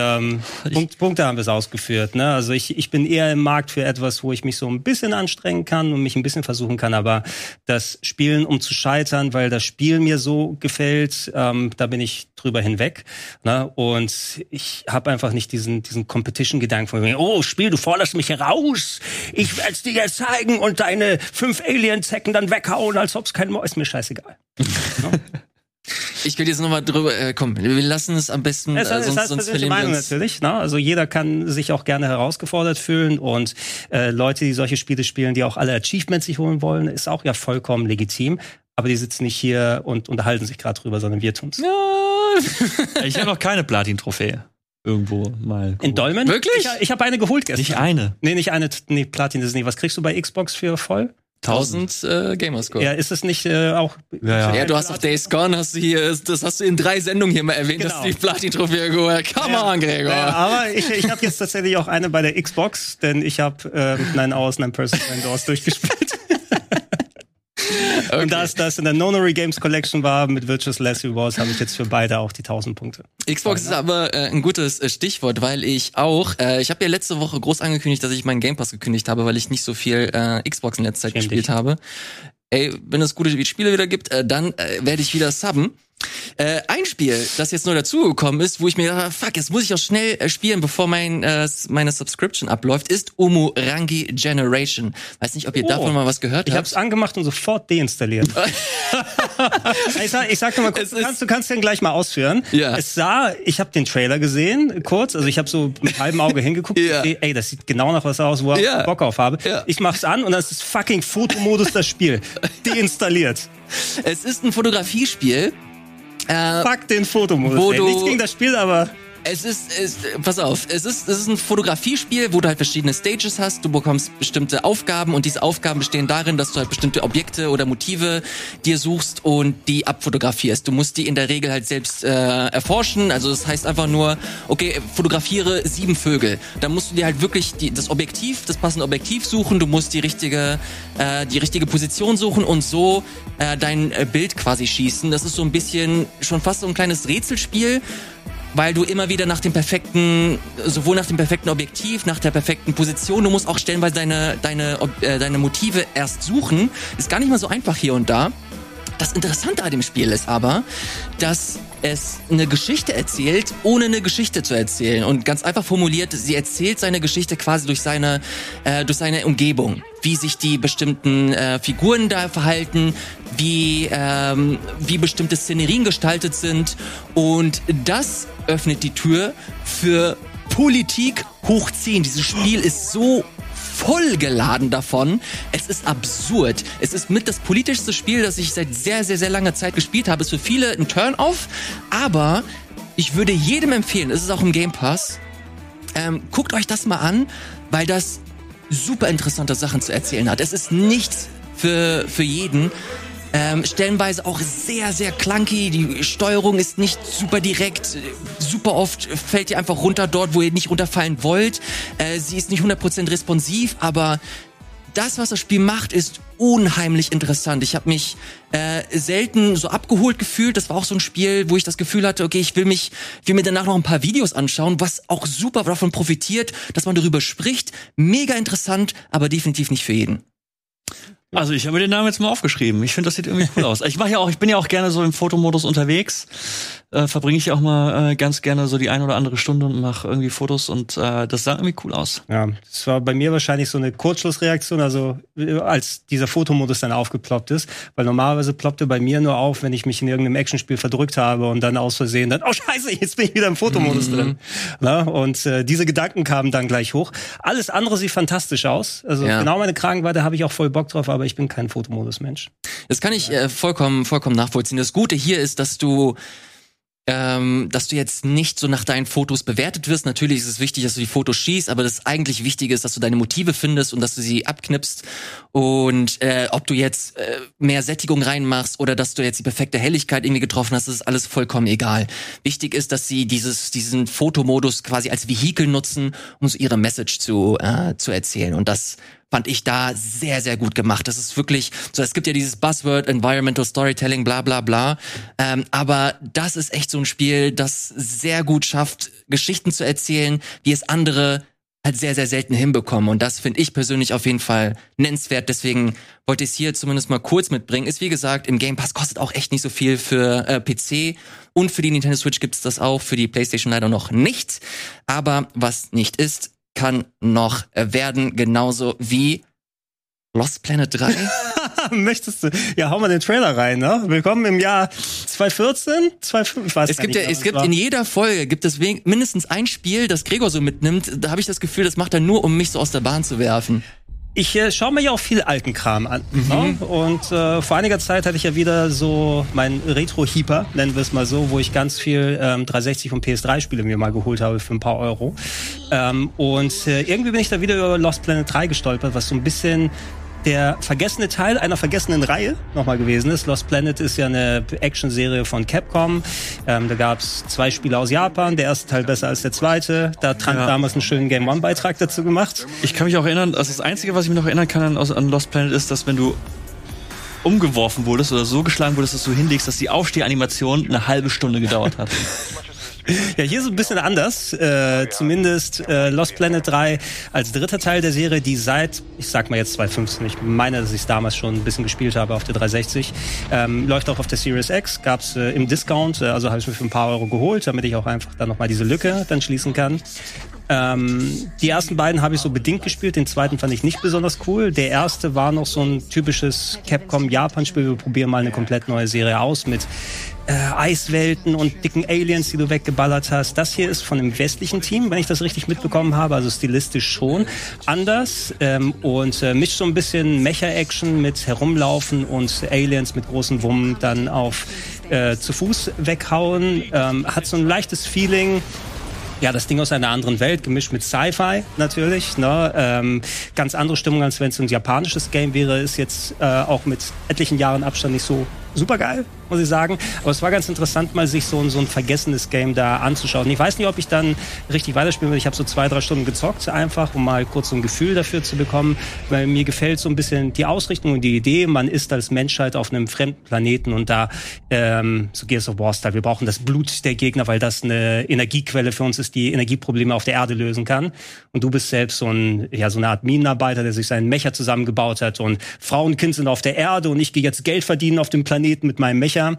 Punkte haben wir es ausgeführt. Ne? Also ich bin eher im Markt für etwas, wo ich mich so ein bisschen anstrengen kann und mich ein bisschen versuchen kann. Aber das Spielen, um zu scheitern, weil das Spiel mir so gefällt, da bin ich drüber hinweg. Ne? Und ich habe einfach nicht diesen Competition-Gedanken von mir, oh, Spiel, du forderst mich heraus. Ich werde es dir jetzt zeigen und deine 5 Alien-Zecken dann weghauen, als ob es kein ist mir scheißegal. No? Ich will jetzt nochmal drüber, komm, wir lassen es am besten, sonst verlieren Meinung natürlich, ne? Also jeder kann sich auch gerne herausgefordert fühlen und Leute, die solche Spiele spielen, die auch alle Achievements sich holen wollen, ist auch ja vollkommen legitim. Aber die sitzen nicht hier und unterhalten sich gerade drüber, sondern wir tun's. Ja. Ich habe noch keine Platin-Trophäe. Irgendwo mal. In Dolmen? Wirklich? Ich habe eine geholt gestern. Nicht eine? Nee, nicht eine. Nee, Platin ist es nicht. Was kriegst du bei Xbox für voll? 1000 Gamerscore. Ja, ist es nicht auch... Ja, du hast auf Days Gone, das hast du in 3 Sendungen hier mal erwähnt, dass du die Platin-Trophäe geholt. Come on, Gregor. Ja, aber ich habe jetzt tatsächlich auch eine bei der Xbox, denn ich habe 9 Hours, 9 Persons, 9 Doors durchgespielt. Okay. Und da es in der Nonary Games Collection war mit Virtuous Last Rewards, habe ich jetzt für beide auch die 1000 Punkte. Xbox ist aber ein gutes Stichwort, weil ich auch, ich habe ja letzte Woche groß angekündigt, dass ich meinen Game Pass gekündigt habe, weil ich nicht so viel Xbox in letzter Zeit gespielt habe. Ey, wenn es gute Spiele wieder gibt, dann werde ich wieder subben. Ein Spiel, das jetzt nur dazugekommen ist, wo ich mir dachte, fuck, jetzt muss ich auch schnell spielen, bevor meine Subscription abläuft, ist Umurangi Generation. Weiß nicht, ob ihr davon mal was gehört habt. Ich hab's angemacht und sofort deinstalliert. ich sag dir mal kurz, du kannst den gleich mal ausführen. Ja. Ich habe den Trailer gesehen, kurz, also ich habe so mit halbem Auge hingeguckt, ja. Ey, das sieht genau nach was aus, wo ich Bock auf habe. Ja. Ich mach's an und dann ist das fucking Fotomodus das Spiel. Deinstalliert. Es ist ein Fotografiespiel. Fuck den Fotomodus. Nichts gegen das Spiel, aber... Pass auf, es ist ein Fotografiespiel, wo du halt verschiedene Stages hast, du bekommst bestimmte Aufgaben und diese Aufgaben bestehen darin, dass du halt bestimmte Objekte oder Motive dir suchst und die abfotografierst. Du musst die in der Regel halt selbst erforschen, also das heißt einfach nur, okay, fotografiere 7 Vögel. Dann musst du dir halt wirklich das passende Objektiv suchen, du musst die richtige Position suchen und so dein Bild quasi schießen. Das ist so ein bisschen schon fast so ein kleines Rätselspiel, weil du immer wieder sowohl nach dem perfekten Objektiv, nach der perfekten Position, du musst auch stellenweise deine Motive erst suchen. Ist gar nicht mal so einfach hier und da. Das Interessante an dem Spiel ist aber, dass es eine Geschichte erzählt, ohne eine Geschichte zu erzählen. Und ganz einfach formuliert, sie erzählt seine Geschichte quasi durch seine Umgebung. Wie sich die bestimmten Figuren da verhalten, wie bestimmte Szenerien gestaltet sind. Und das öffnet die Tür für Politik hoch 10. Dieses Spiel ist so vollgeladen davon. Es ist absurd. Es ist mit das politischste Spiel, das ich seit sehr, sehr, sehr langer Zeit gespielt habe. Es ist für viele ein Turn-off, aber ich würde jedem empfehlen, es ist auch im Game Pass, guckt euch das mal an, weil das super interessante Sachen zu erzählen hat. Es ist nichts für jeden. Stellenweise auch sehr, sehr clunky. Die Steuerung ist nicht super direkt. Super oft fällt ihr einfach runter dort, wo ihr nicht runterfallen wollt. Sie ist nicht 100% responsiv, aber das, was das Spiel macht, ist unheimlich interessant. Ich habe mich selten so abgeholt gefühlt. Das war auch so ein Spiel, wo ich das Gefühl hatte, okay, ich will mir danach noch ein paar Videos anschauen, was auch super davon profitiert, dass man darüber spricht. Mega interessant, aber definitiv nicht für jeden. Also ich habe mir den Namen jetzt mal aufgeschrieben. Ich finde, das sieht irgendwie cool aus. Ich bin ja auch gerne so im Fotomodus unterwegs. Verbringe ich auch mal ganz gerne so die 1 oder andere Stunde und mache irgendwie Fotos und das sah irgendwie cool aus. Ja, das war bei mir wahrscheinlich so eine Kurzschlussreaktion, also als dieser Fotomodus dann aufgeploppt ist, weil normalerweise ploppte bei mir nur auf, wenn ich mich in irgendeinem Actionspiel verdrückt habe und dann aus Versehen dann, oh scheiße, jetzt bin ich wieder im Fotomodus drin. Na, und diese Gedanken kamen dann gleich hoch. Alles andere sieht fantastisch aus. Also genau meine Kragenweite habe ich auch voll Bock drauf, aber ich bin kein Fotomodus-Mensch. Das kann ich vollkommen nachvollziehen. Das Gute hier ist, dass du jetzt nicht so nach deinen Fotos bewertet wirst. Natürlich ist es wichtig, dass du die Fotos schießt, aber das eigentlich Wichtige ist, dass du deine Motive findest und dass du sie abknipst. Und ob du jetzt mehr Sättigung reinmachst oder dass du jetzt die perfekte Helligkeit irgendwie getroffen hast, das ist alles vollkommen egal. Wichtig ist, dass sie diesen Fotomodus quasi als Vehikel nutzen, um so ihre Message zu erzählen. Und das fand ich da sehr, sehr gut gemacht. Das ist wirklich so, es gibt ja dieses Buzzword, Environmental Storytelling, bla bla bla. Aber das ist echt so ein Spiel, das sehr gut schafft, Geschichten zu erzählen, wie es andere halt sehr, sehr selten hinbekommen. Und das finde ich persönlich auf jeden Fall nennenswert. Deswegen wollte ich es hier zumindest mal kurz mitbringen. Ist wie gesagt, im Game Pass kostet auch echt nicht so viel für PC. Und für die Nintendo Switch gibt's das auch, für die PlayStation leider noch nicht. Aber was nicht ist, kann noch werden, genauso wie Lost Planet 3. Möchtest du? Ja, hau mal den Trailer rein, ne? Willkommen im Jahr 2014, 2015, ich weiß nicht. Es gibt in jeder Folge gibt es mindestens ein Spiel, das Gregor so mitnimmt. Da habe ich das Gefühl, das macht er nur, um mich so aus der Bahn zu werfen. Ich schaue mir ja auch viel alten Kram an. Ne? Und vor einiger Zeit hatte ich ja wieder so mein Retro-Heaper, nennen wir es mal so, wo ich ganz viel 360 und PS3-Spiele mir mal geholt habe für ein paar Euro. Und irgendwie bin ich da wieder über Lost Planet 3 gestolpert, was so ein bisschen der vergessene Teil einer vergessenen Reihe nochmal gewesen ist. Lost Planet ist ja eine Action-Serie von Capcom. Da gab's 2 Spiele aus Japan. Der erste Teil besser als der zweite. Da Trant damals einen schönen Game-One-Beitrag dazu gemacht. Ich kann mich auch erinnern, also das Einzige, was ich mich noch erinnern kann an Lost Planet ist, dass wenn du umgeworfen wurdest oder so geschlagen wurdest, dass du hinlegst, dass die Aufstehanimation eine halbe Stunde gedauert hat. Ja, hier ist es ein bisschen anders. Zumindest Lost Planet 3 als dritter Teil der Serie, die seit, ich sag mal jetzt 2015, ich meine, dass ich es damals schon ein bisschen gespielt habe auf der 360, läuft auch auf der Series X, gab's im Discount, also habe ich mir für ein paar Euro geholt, damit ich auch einfach dann nochmal diese Lücke dann schließen kann. Die ersten beiden habe ich so bedingt gespielt, den zweiten fand ich nicht besonders cool. Der erste war noch so ein typisches Capcom-Japan-Spiel, wir probieren mal eine komplett neue Serie aus mit Eiswelten und dicken Aliens, die du weggeballert hast. Das hier ist von einem westlichen Team, wenn ich das richtig mitbekommen habe, also stilistisch schon anders und mischt so ein bisschen Mecha-Action mit Herumlaufen und Aliens mit großen Wummen dann auf zu Fuß weghauen. Hat so ein leichtes Feeling. Ja, das Ding aus einer anderen Welt, gemischt mit Sci-Fi natürlich. Ne? Ganz andere Stimmung, als wenn es ein japanisches Game wäre. Ist jetzt auch mit etlichen Jahren Abstand nicht so super geil, muss ich sagen. Aber es war ganz interessant, mal sich so ein vergessenes Game da anzuschauen. Ich weiß nicht, ob ich dann richtig weiterspielen will. Ich habe so 2-3 Stunden gezockt, einfach, um mal kurz so ein Gefühl dafür zu bekommen. Weil mir gefällt so ein bisschen die Ausrichtung und die Idee. Man ist als Menschheit auf einem fremden Planeten und da, so Gears of War Style, wir brauchen das Blut der Gegner, weil das eine Energiequelle für uns ist, die Energieprobleme auf der Erde lösen kann. Und du bist selbst so eine Art Minenarbeiter, der sich seinen Mecha zusammengebaut hat. Und Frau und Kind sind auf der Erde und ich gehe jetzt Geld verdienen auf dem Planeten mit meinem Mecha.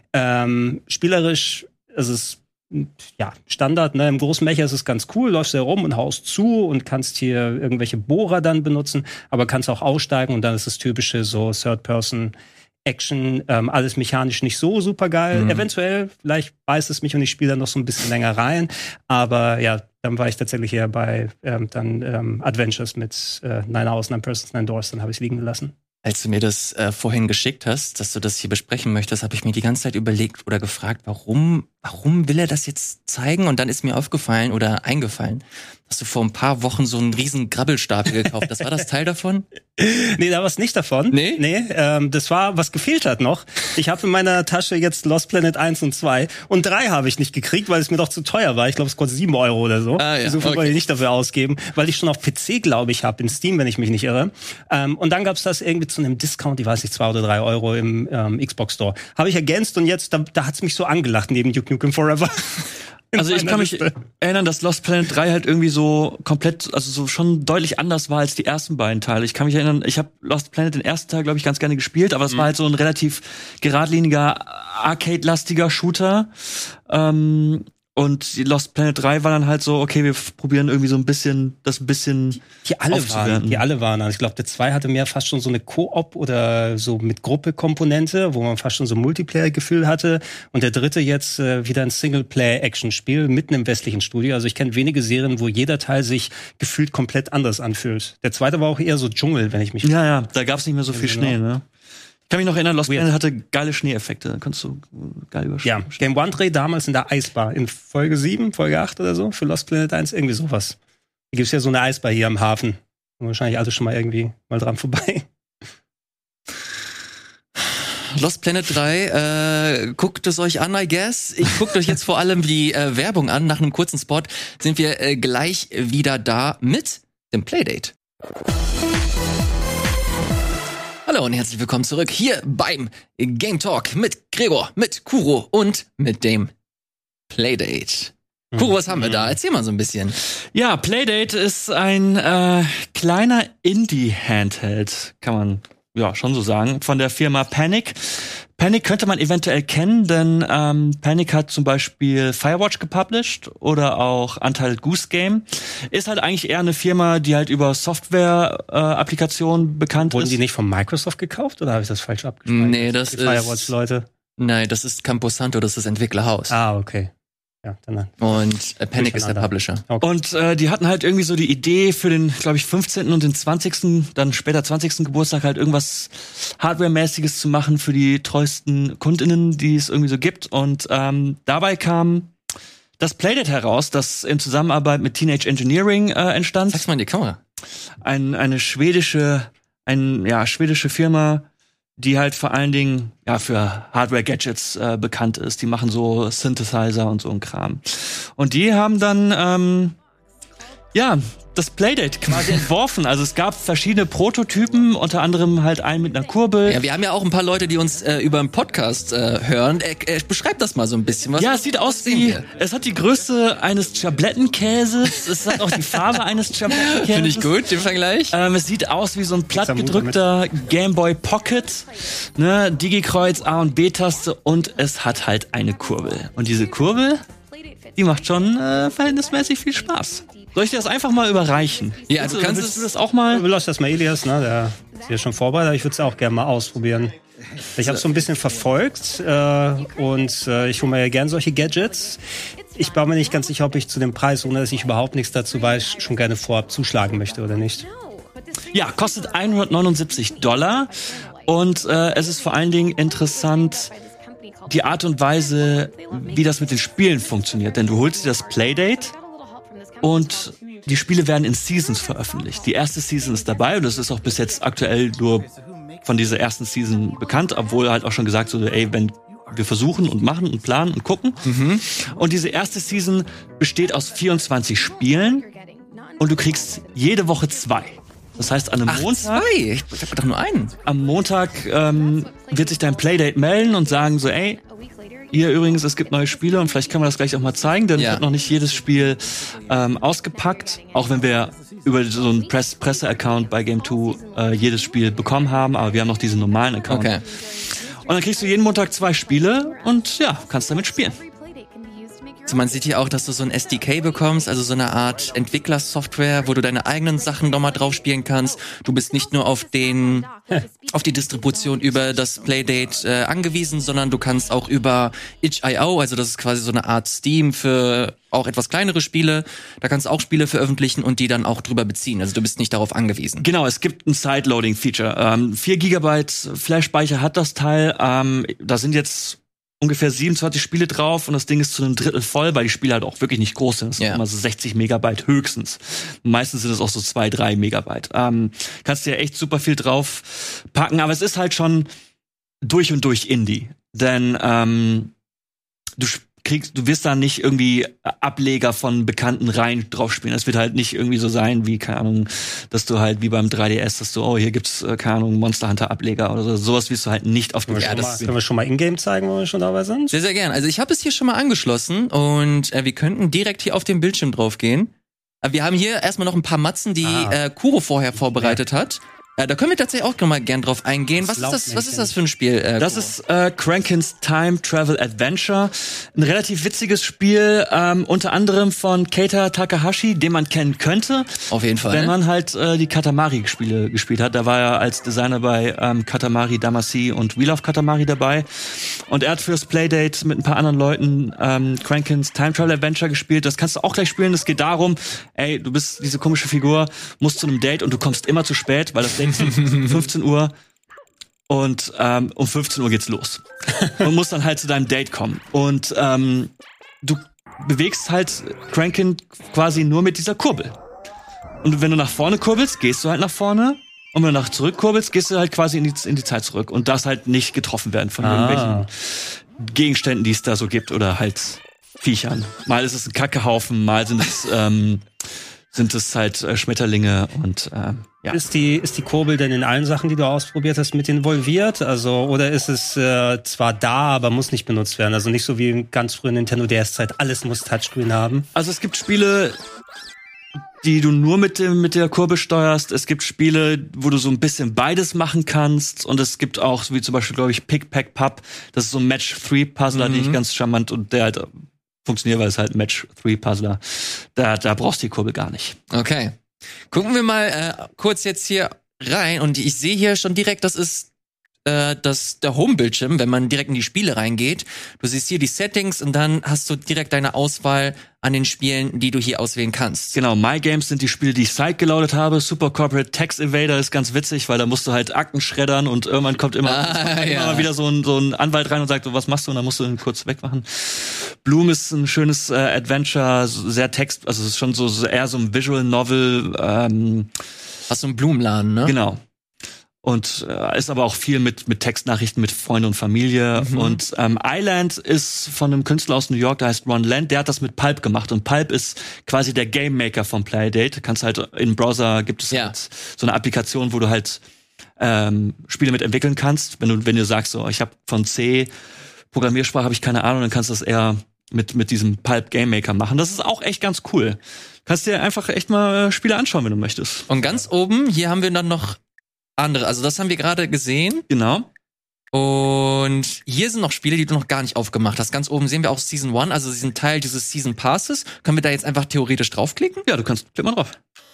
Spielerisch ist es Standard, ne? Im großen Mecha ist es ganz cool, läufst du herum und haust zu und kannst hier irgendwelche Bohrer dann benutzen, aber kannst auch aussteigen und dann ist das typische so Third-Person-Action, alles mechanisch nicht so super geil. Eventuell, vielleicht beißt es mich und ich spiele dann noch so ein bisschen länger rein, aber ja, dann war ich tatsächlich eher bei Adventures mit 9 Hours, 9 Persons, 9 Doors, dann habe ich es liegen gelassen. Als du mir das vorhin geschickt hast, dass du das hier besprechen möchtest, habe ich mir die ganze Zeit überlegt oder gefragt, warum will er das jetzt zeigen? Und dann ist mir aufgefallen oder eingefallen, dass du vor ein paar Wochen so einen riesen Grabbelstapel gekauft hast. War das Teil davon? Nee, da war es nicht davon. Nee, das war, was gefehlt hat noch. Ich habe in meiner Tasche jetzt Lost Planet 1 und 2 und 3 habe ich nicht gekriegt, weil es mir doch zu teuer war. Ich glaube, es kostet 7 Euro oder so. So viel wollte ich nicht dafür ausgeben, weil ich schon auf PC, glaube ich, habe, in Steam, wenn ich mich nicht irre. Und dann gab's das irgendwie zu einem Discount, ich weiß nicht, 2 oder 3 Euro im Xbox Store. Habe ich ergänzt und jetzt, da hat's mich so angelacht neben Duke Nukem Forever. Also ich kann mich erinnern, dass Lost Planet 3 halt irgendwie so komplett, also so schon deutlich anders war als die ersten beiden Teile. Ich kann mich erinnern, ich habe Lost Planet den ersten Teil, glaube ich, ganz gerne gespielt, aber es war halt so ein relativ geradliniger, arcade-lastiger Shooter. Und die Lost Planet 3 war dann halt so, okay, wir probieren irgendwie so ein bisschen Die alle waren. Also ich glaube, der 2 hatte mehr fast schon so eine Koop oder so mit Gruppe-Komponente, wo man fast schon so Multiplayer-Gefühl hatte. Und der 3 jetzt wieder ein Singleplayer-Action-Spiel mitten im westlichen Studio. Also ich kenne wenige Serien, wo jeder Teil sich gefühlt komplett anders anfühlt. Der 2. war auch eher so Dschungel, wenn ich mich... Ja, da gab's nicht mehr so viel Schnee, ne? Ich kann mich noch erinnern, Lost Planet hatte geile Schneeeffekte. Da kannst du geil überschreiben. Ja, Game One Dreh damals in der Eisbar. In Folge 7, Folge 8 oder so, für Lost Planet 1, irgendwie sowas. Da gibt's ja so eine Eisbar hier am Hafen. Wahrscheinlich alle schon mal irgendwie mal dran vorbei. Lost Planet 3, guckt es euch an, I guess. Ich guckt euch jetzt vor allem die Werbung an. Nach einem kurzen Spot sind wir gleich wieder da mit dem Playdate. Hallo und herzlich willkommen zurück hier beim Game Talk mit Gregor, mit Kuro und mit dem Playdate. Kuro, was haben wir da? Erzähl mal so ein bisschen. Ja, Playdate ist ein kleiner Indie-Handheld, kann man ja schon so sagen, von der Firma Panic. Panic könnte man eventuell kennen, denn Panic hat zum Beispiel Firewatch gepublished oder auch Untitled Goose Game. Ist halt eigentlich eher eine Firma, die halt über Software-Applikationen bekannt ist. Wurden die nicht von Microsoft gekauft oder habe ich das falsch abgespeichert? Nee, das ist... Firewatch-Leute? Nein, das ist Camposanto, das ist das Entwicklerhaus. Ah, okay. Ja, dann und Panic ist der Publisher. Okay. Und die hatten halt irgendwie so die Idee für den, glaube ich, 15. und den 20., dann später 20. Geburtstag halt irgendwas Hardware-mäßiges zu machen für die treuesten KundInnen, die es irgendwie so gibt. Und dabei kam das Playdate heraus, das in Zusammenarbeit mit Teenage Engineering entstand. Sag's mal in die Kamera. Eine schwedische schwedische Firma, die halt vor allen Dingen für Hardware-Gadgets bekannt ist. Die machen so Synthesizer und so ein Kram. Und die haben dann das Playdate quasi entworfen. Also es gab verschiedene Prototypen, unter anderem halt einen mit einer Kurbel. Ja, wir haben ja auch ein paar Leute, die uns über einen Podcast hören. Beschreib das mal so ein bisschen. Es sieht aus es hat die Größe eines Schablettenkäses. Es hat auch die Farbe eines Schablettenkäses. Finde ich gut, den Vergleich. Es sieht aus wie so ein plattgedrückter Game Boy Pocket. Ne, Digi-Kreuz, A- und B-Taste und es hat halt eine Kurbel. Und diese Kurbel, die macht schon verhältnismäßig viel Spaß. Soll ich dir das einfach mal überreichen? Ja, also willst du das auch mal? Lass das mal Elias, ne? Der ist hier schon vorbereitet. Ich würde es auch gerne mal ausprobieren. Ich habe es so ein bisschen verfolgt und ich hole mir ja gerne solche Gadgets. Ich war mir nicht ganz sicher, ob ich zu dem Preis, ohne dass ich überhaupt nichts dazu weiß, schon gerne vorab zuschlagen möchte oder nicht. Ja, kostet $179 und es ist vor allen Dingen interessant, die Art und Weise, wie das mit den Spielen funktioniert. Denn du holst dir das Playdate und die Spiele werden in Seasons veröffentlicht. Die erste Season ist dabei und das ist auch bis jetzt aktuell nur von dieser ersten Season bekannt, obwohl halt auch schon gesagt wurde, wenn wir versuchen und machen und planen und gucken. Und diese erste Season besteht aus 24 Spielen und du kriegst jede Woche 2. Das heißt, an einem Montag... 2? Ich hab doch nur einen. Am Montag wird sich dein Playdate melden und sagen so, hier übrigens, es gibt neue Spiele und vielleicht können wir das gleich auch mal zeigen, denn wird noch nicht jedes Spiel ausgepackt, auch wenn wir über so einen Presse-Account bei Game2 jedes Spiel bekommen haben, aber wir haben noch diesen normalen Account. Okay. Und dann kriegst du jeden Montag 2 Spiele und kannst damit spielen. Also man sieht hier auch, dass du so ein SDK bekommst, also so eine Art Entwicklersoftware, wo du deine eigenen Sachen nochmal drauf spielen kannst. Du bist nicht nur auf die Distribution über das Playdate angewiesen, sondern du kannst auch über itch.io, also das ist quasi so eine Art Steam für auch etwas kleinere Spiele, da kannst du auch Spiele veröffentlichen und die dann auch drüber beziehen. Also du bist nicht darauf angewiesen. Genau, es gibt ein Sideloading-Feature. 4 GB Flash-Speicher hat das Teil. Da sind jetzt ungefähr 27 Spiele drauf und das Ding ist zu einem Drittel voll, weil die Spiele halt auch wirklich nicht groß sind. Das sind immer so 60 Megabyte höchstens. Meistens sind es auch so 2-3 Megabyte. Kannst dir echt super viel drauf packen, aber es ist halt schon durch und durch Indie. Denn du wirst da nicht irgendwie Ableger von bekannten Reihen drauf spielen. Es wird halt nicht irgendwie so sein wie, keine Ahnung, dass du halt wie beim 3DS, dass du, hier gibt's, keine Ahnung, Monster Hunter Ableger oder so. Sowas wirst du halt nicht auf dem Können wir schon mal in-game zeigen, wo wir schon dabei sind? Sehr, sehr gern. Also ich habe es hier schon mal angeschlossen und wir könnten direkt hier auf den Bildschirm drauf gehen. Wir haben hier erstmal noch ein paar Matzen, die Kuro vorher vorbereitet hat. Da können wir tatsächlich auch noch mal gern drauf eingehen. Was ist das für ein Spiel? Das ist Crankins Time Travel Adventure. Ein relativ witziges Spiel, unter anderem von Keita Takahashi, den man kennen könnte. Auf jeden Fall. Wenn man halt die Katamari-Spiele gespielt hat. Da war er als Designer bei Katamari Damacy und We Love Katamari dabei. Und er hat fürs Playdate mit ein paar anderen Leuten Crankins Time Travel Adventure gespielt. Das kannst du auch gleich spielen. Es geht darum, du bist diese komische Figur, musst zu einem Date und du kommst immer zu spät, weil das Date 15 Uhr und um 15 Uhr geht's los. Und musst dann halt zu deinem Date kommen. Und du bewegst halt Crankin quasi nur mit dieser Kurbel. Und wenn du nach vorne kurbelst, gehst du halt nach vorne. Und wenn du nach zurück kurbelst, gehst du halt quasi in die Zeit zurück. Und darfst halt nicht getroffen werden von irgendwelchen Gegenständen, die es da so gibt. Oder halt Viechern. Mal ist es ein Kackehaufen, mal sind es halt Schmetterlinge und Ist die Kurbel denn in allen Sachen, die du ausprobiert hast, mit involviert? Also, oder ist es zwar da, aber muss nicht benutzt werden? Also nicht so wie in ganz frühen Nintendo DS-Zeit, alles muss Touchscreen haben. Also es gibt Spiele, die du nur mit der Kurbel steuerst. Es gibt Spiele, wo du so ein bisschen beides machen kannst. Und es gibt auch, wie zum Beispiel, glaube ich, Pick, Pack, Pup. Das ist so ein Match-3-Puzzler, den ich ganz charmant und der halt funktioniert, weil es halt Match-3-Puzzler. Da brauchst du die Kurbel gar nicht. Okay. Gucken wir mal kurz jetzt hier rein und ich sehe hier schon direkt, das ist der Home-Bildschirm, wenn man direkt in die Spiele reingeht. Du siehst hier die Settings und dann hast du direkt deine Auswahl an den Spielen, die du hier auswählen kannst. Genau, My Games sind die Spiele, die ich sidegeloadet habe. Super Corporate Tax Evader ist ganz witzig, weil da musst du halt Akten schreddern und irgendwann kommt immer mal wieder so ein Anwalt rein und sagt, was machst du? Und dann musst du ihn kurz wegmachen. Bloom ist ein schönes Adventure, sehr also es ist schon so eher so ein Visual Novel. Hast du einen Blumenladen, ne? Genau. Und ist aber auch viel mit Textnachrichten mit Freunden und Familie. Und Island ist von einem Künstler aus New York, der heißt Ron Land, der hat das mit Pulp gemacht. Und Pulp ist quasi der Game Maker von Playdate. Kannst halt im Browser gibt es halt so eine Applikation, wo du halt Spiele mit entwickeln kannst. Wenn du sagst, so, ich habe von C Programmiersprache habe ich keine Ahnung, dann kannst du das eher mit diesem Pulp Game Maker machen. Das ist auch echt ganz cool. Kannst dir einfach echt mal Spiele anschauen, wenn du möchtest. Und ganz oben, hier haben wir dann noch andere. Also das haben wir gerade gesehen. Genau. Und hier sind noch Spiele, die du noch gar nicht aufgemacht hast. Ganz oben sehen wir auch Season 1, also sie sind Teil dieses Season Passes. Können wir da jetzt einfach theoretisch draufklicken? Ja, du kannst, klick mal drauf.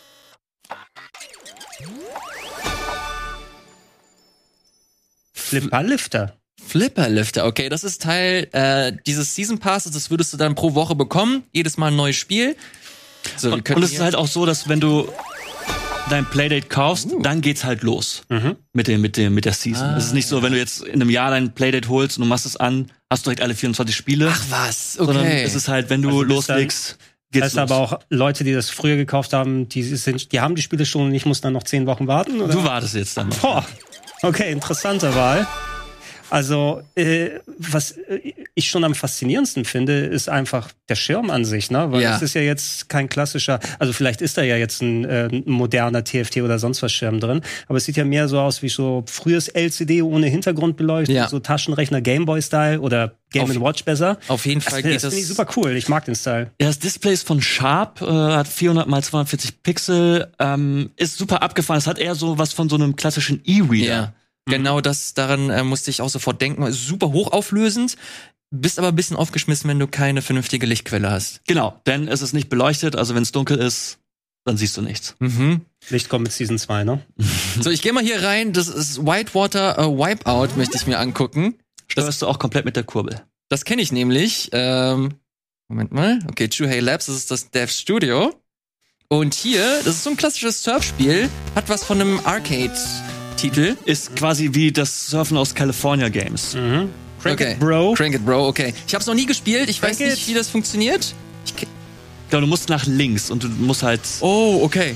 Flipperlifter. Flipperlifter, okay, das ist Teil dieses Season Passes, das würdest du dann pro Woche bekommen, jedes Mal ein neues Spiel. So, und es ist halt auch so, dass wenn du dein Playdate kaufst, dann geht's halt los mit der Season. Es ist nicht so, wenn du jetzt in einem Jahr dein Playdate holst und du machst es an, hast du direkt alle 24 Spiele. Ach was, okay. Sondern es ist halt, wenn du loslegst, geht's los. Aber auch Leute, die das früher gekauft haben, die haben die Spiele schon und ich muss dann noch 10 Wochen warten, oder? Du wartest jetzt dann noch. Boah. Okay, interessante Wahl. Also, was ich schon am faszinierendsten finde, ist einfach der Schirm an sich, ne? Weil das ist ja jetzt kein klassischer, also vielleicht ist da ja jetzt ein moderner TFT oder sonst was Schirm drin, aber es sieht ja mehr so aus wie so frühes LCD ohne Hintergrundbeleuchtung, so Taschenrechner Game-Boy-Style oder Game & Watch besser. Auf jeden Fall geht das. Das finde ich super cool, ich mag den Style. Ja, das Display ist von Sharp, hat 400 x 240 Pixel, ist super abgefahren, es hat eher so was von so einem klassischen E-Reader. Ja. Genau daran musste ich auch sofort denken. Super hochauflösend, bist aber ein bisschen aufgeschmissen, wenn du keine vernünftige Lichtquelle hast. Genau, denn es ist nicht beleuchtet, also wenn es dunkel ist, dann siehst du nichts. Licht kommt mit Season 2, ne? So, ich gehe mal hier rein, das ist Whitewater Wipeout, möchte ich mir angucken. Steuerst du auch komplett mit der Kurbel. Das kenne ich nämlich. Moment mal, okay, Chuhey Labs, das ist das Dev Studio. Und hier, das ist so ein klassisches Surfspiel, hat was von einem Arcade-Titel. Ist quasi wie das Surfen aus California Games. Crank it, Bro. Crank it, Bro, okay. Ich hab's noch nie gespielt, ich weiß nicht, wie das funktioniert. Genau, du musst nach links und du musst halt... Oh, okay.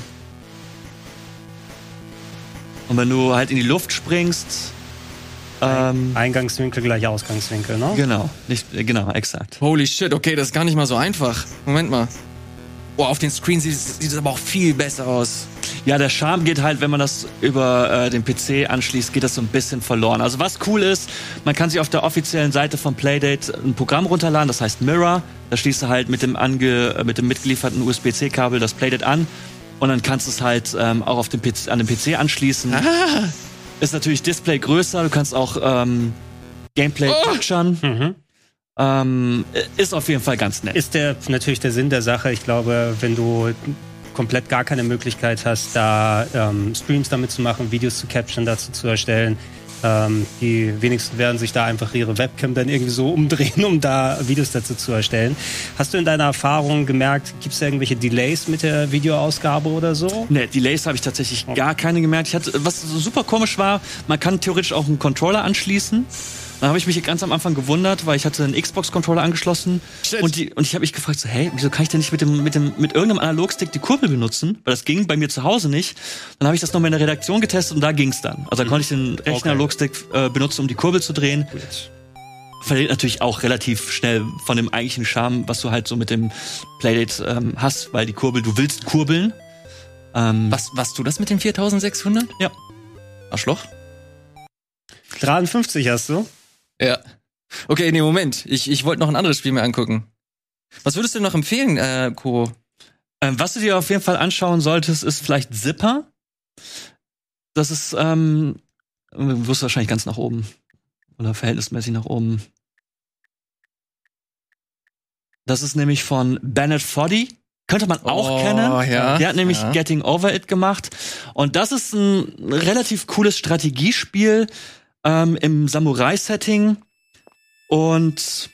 Und wenn du halt in die Luft springst... Eingangswinkel gleich Ausgangswinkel, ne? Genau, genau, exakt. Holy shit, okay, das ist gar nicht mal so einfach. Moment mal. Boah, auf den Screen sieht es aber auch viel besser aus. Ja, der Charme geht halt, wenn man das über den PC anschließt, geht das so ein bisschen verloren. Also was cool ist, man kann sich auf der offiziellen Seite von Playdate ein Programm runterladen, das heißt Mirror. Da schließt du halt mit dem mitgelieferten USB-C-Kabel das Playdate an und dann kannst du es halt auch auf an den PC anschließen. Ist natürlich Display größer, du kannst auch Gameplay capturen. Ist auf jeden Fall ganz nett. Ist natürlich der Sinn der Sache. Ich glaube, wenn du komplett gar keine Möglichkeit hast, da Streams damit zu machen, Videos zu capturen, dazu zu erstellen, die wenigsten werden sich da einfach ihre Webcam dann irgendwie so umdrehen, um da Videos dazu zu erstellen. Hast du in deiner Erfahrung gemerkt, gibt es irgendwelche Delays mit der Videoausgabe oder so? Ne, Delays habe ich tatsächlich gar keine gemerkt. Was super komisch war, man kann theoretisch auch einen Controller anschließen. Dann habe ich mich ganz am Anfang gewundert, weil ich hatte einen Xbox-Controller angeschlossen. Und ich habe mich gefragt, so, hey, wieso kann ich denn nicht mit irgendeinem Analogstick die Kurbel benutzen? Weil das ging bei mir zu Hause nicht. Dann habe ich das nochmal in der Redaktion getestet und da ging's dann. Also da konnte ich den rechten Analogstick benutzen, um die Kurbel zu drehen. Verliert natürlich auch relativ schnell von dem eigentlichen Charme, was du halt so mit dem Playdate hast, weil die Kurbel, du willst kurbeln. Was du das mit den 4600? Ja. Arschloch? 53 hast du? Ja. Okay, nee, Moment. Ich wollte noch ein anderes Spiel mir angucken. Was würdest du noch empfehlen, Kuro? Was du dir auf jeden Fall anschauen solltest, ist vielleicht Zipper. Das ist, du wirst wahrscheinlich ganz nach oben. Oder verhältnismäßig nach oben. Das ist nämlich von Bennett Foddy. Könnte man auch kennen. Ja, der hat nämlich Getting Over It gemacht. Und das ist ein relativ cooles Strategiespiel im Samurai-Setting. Und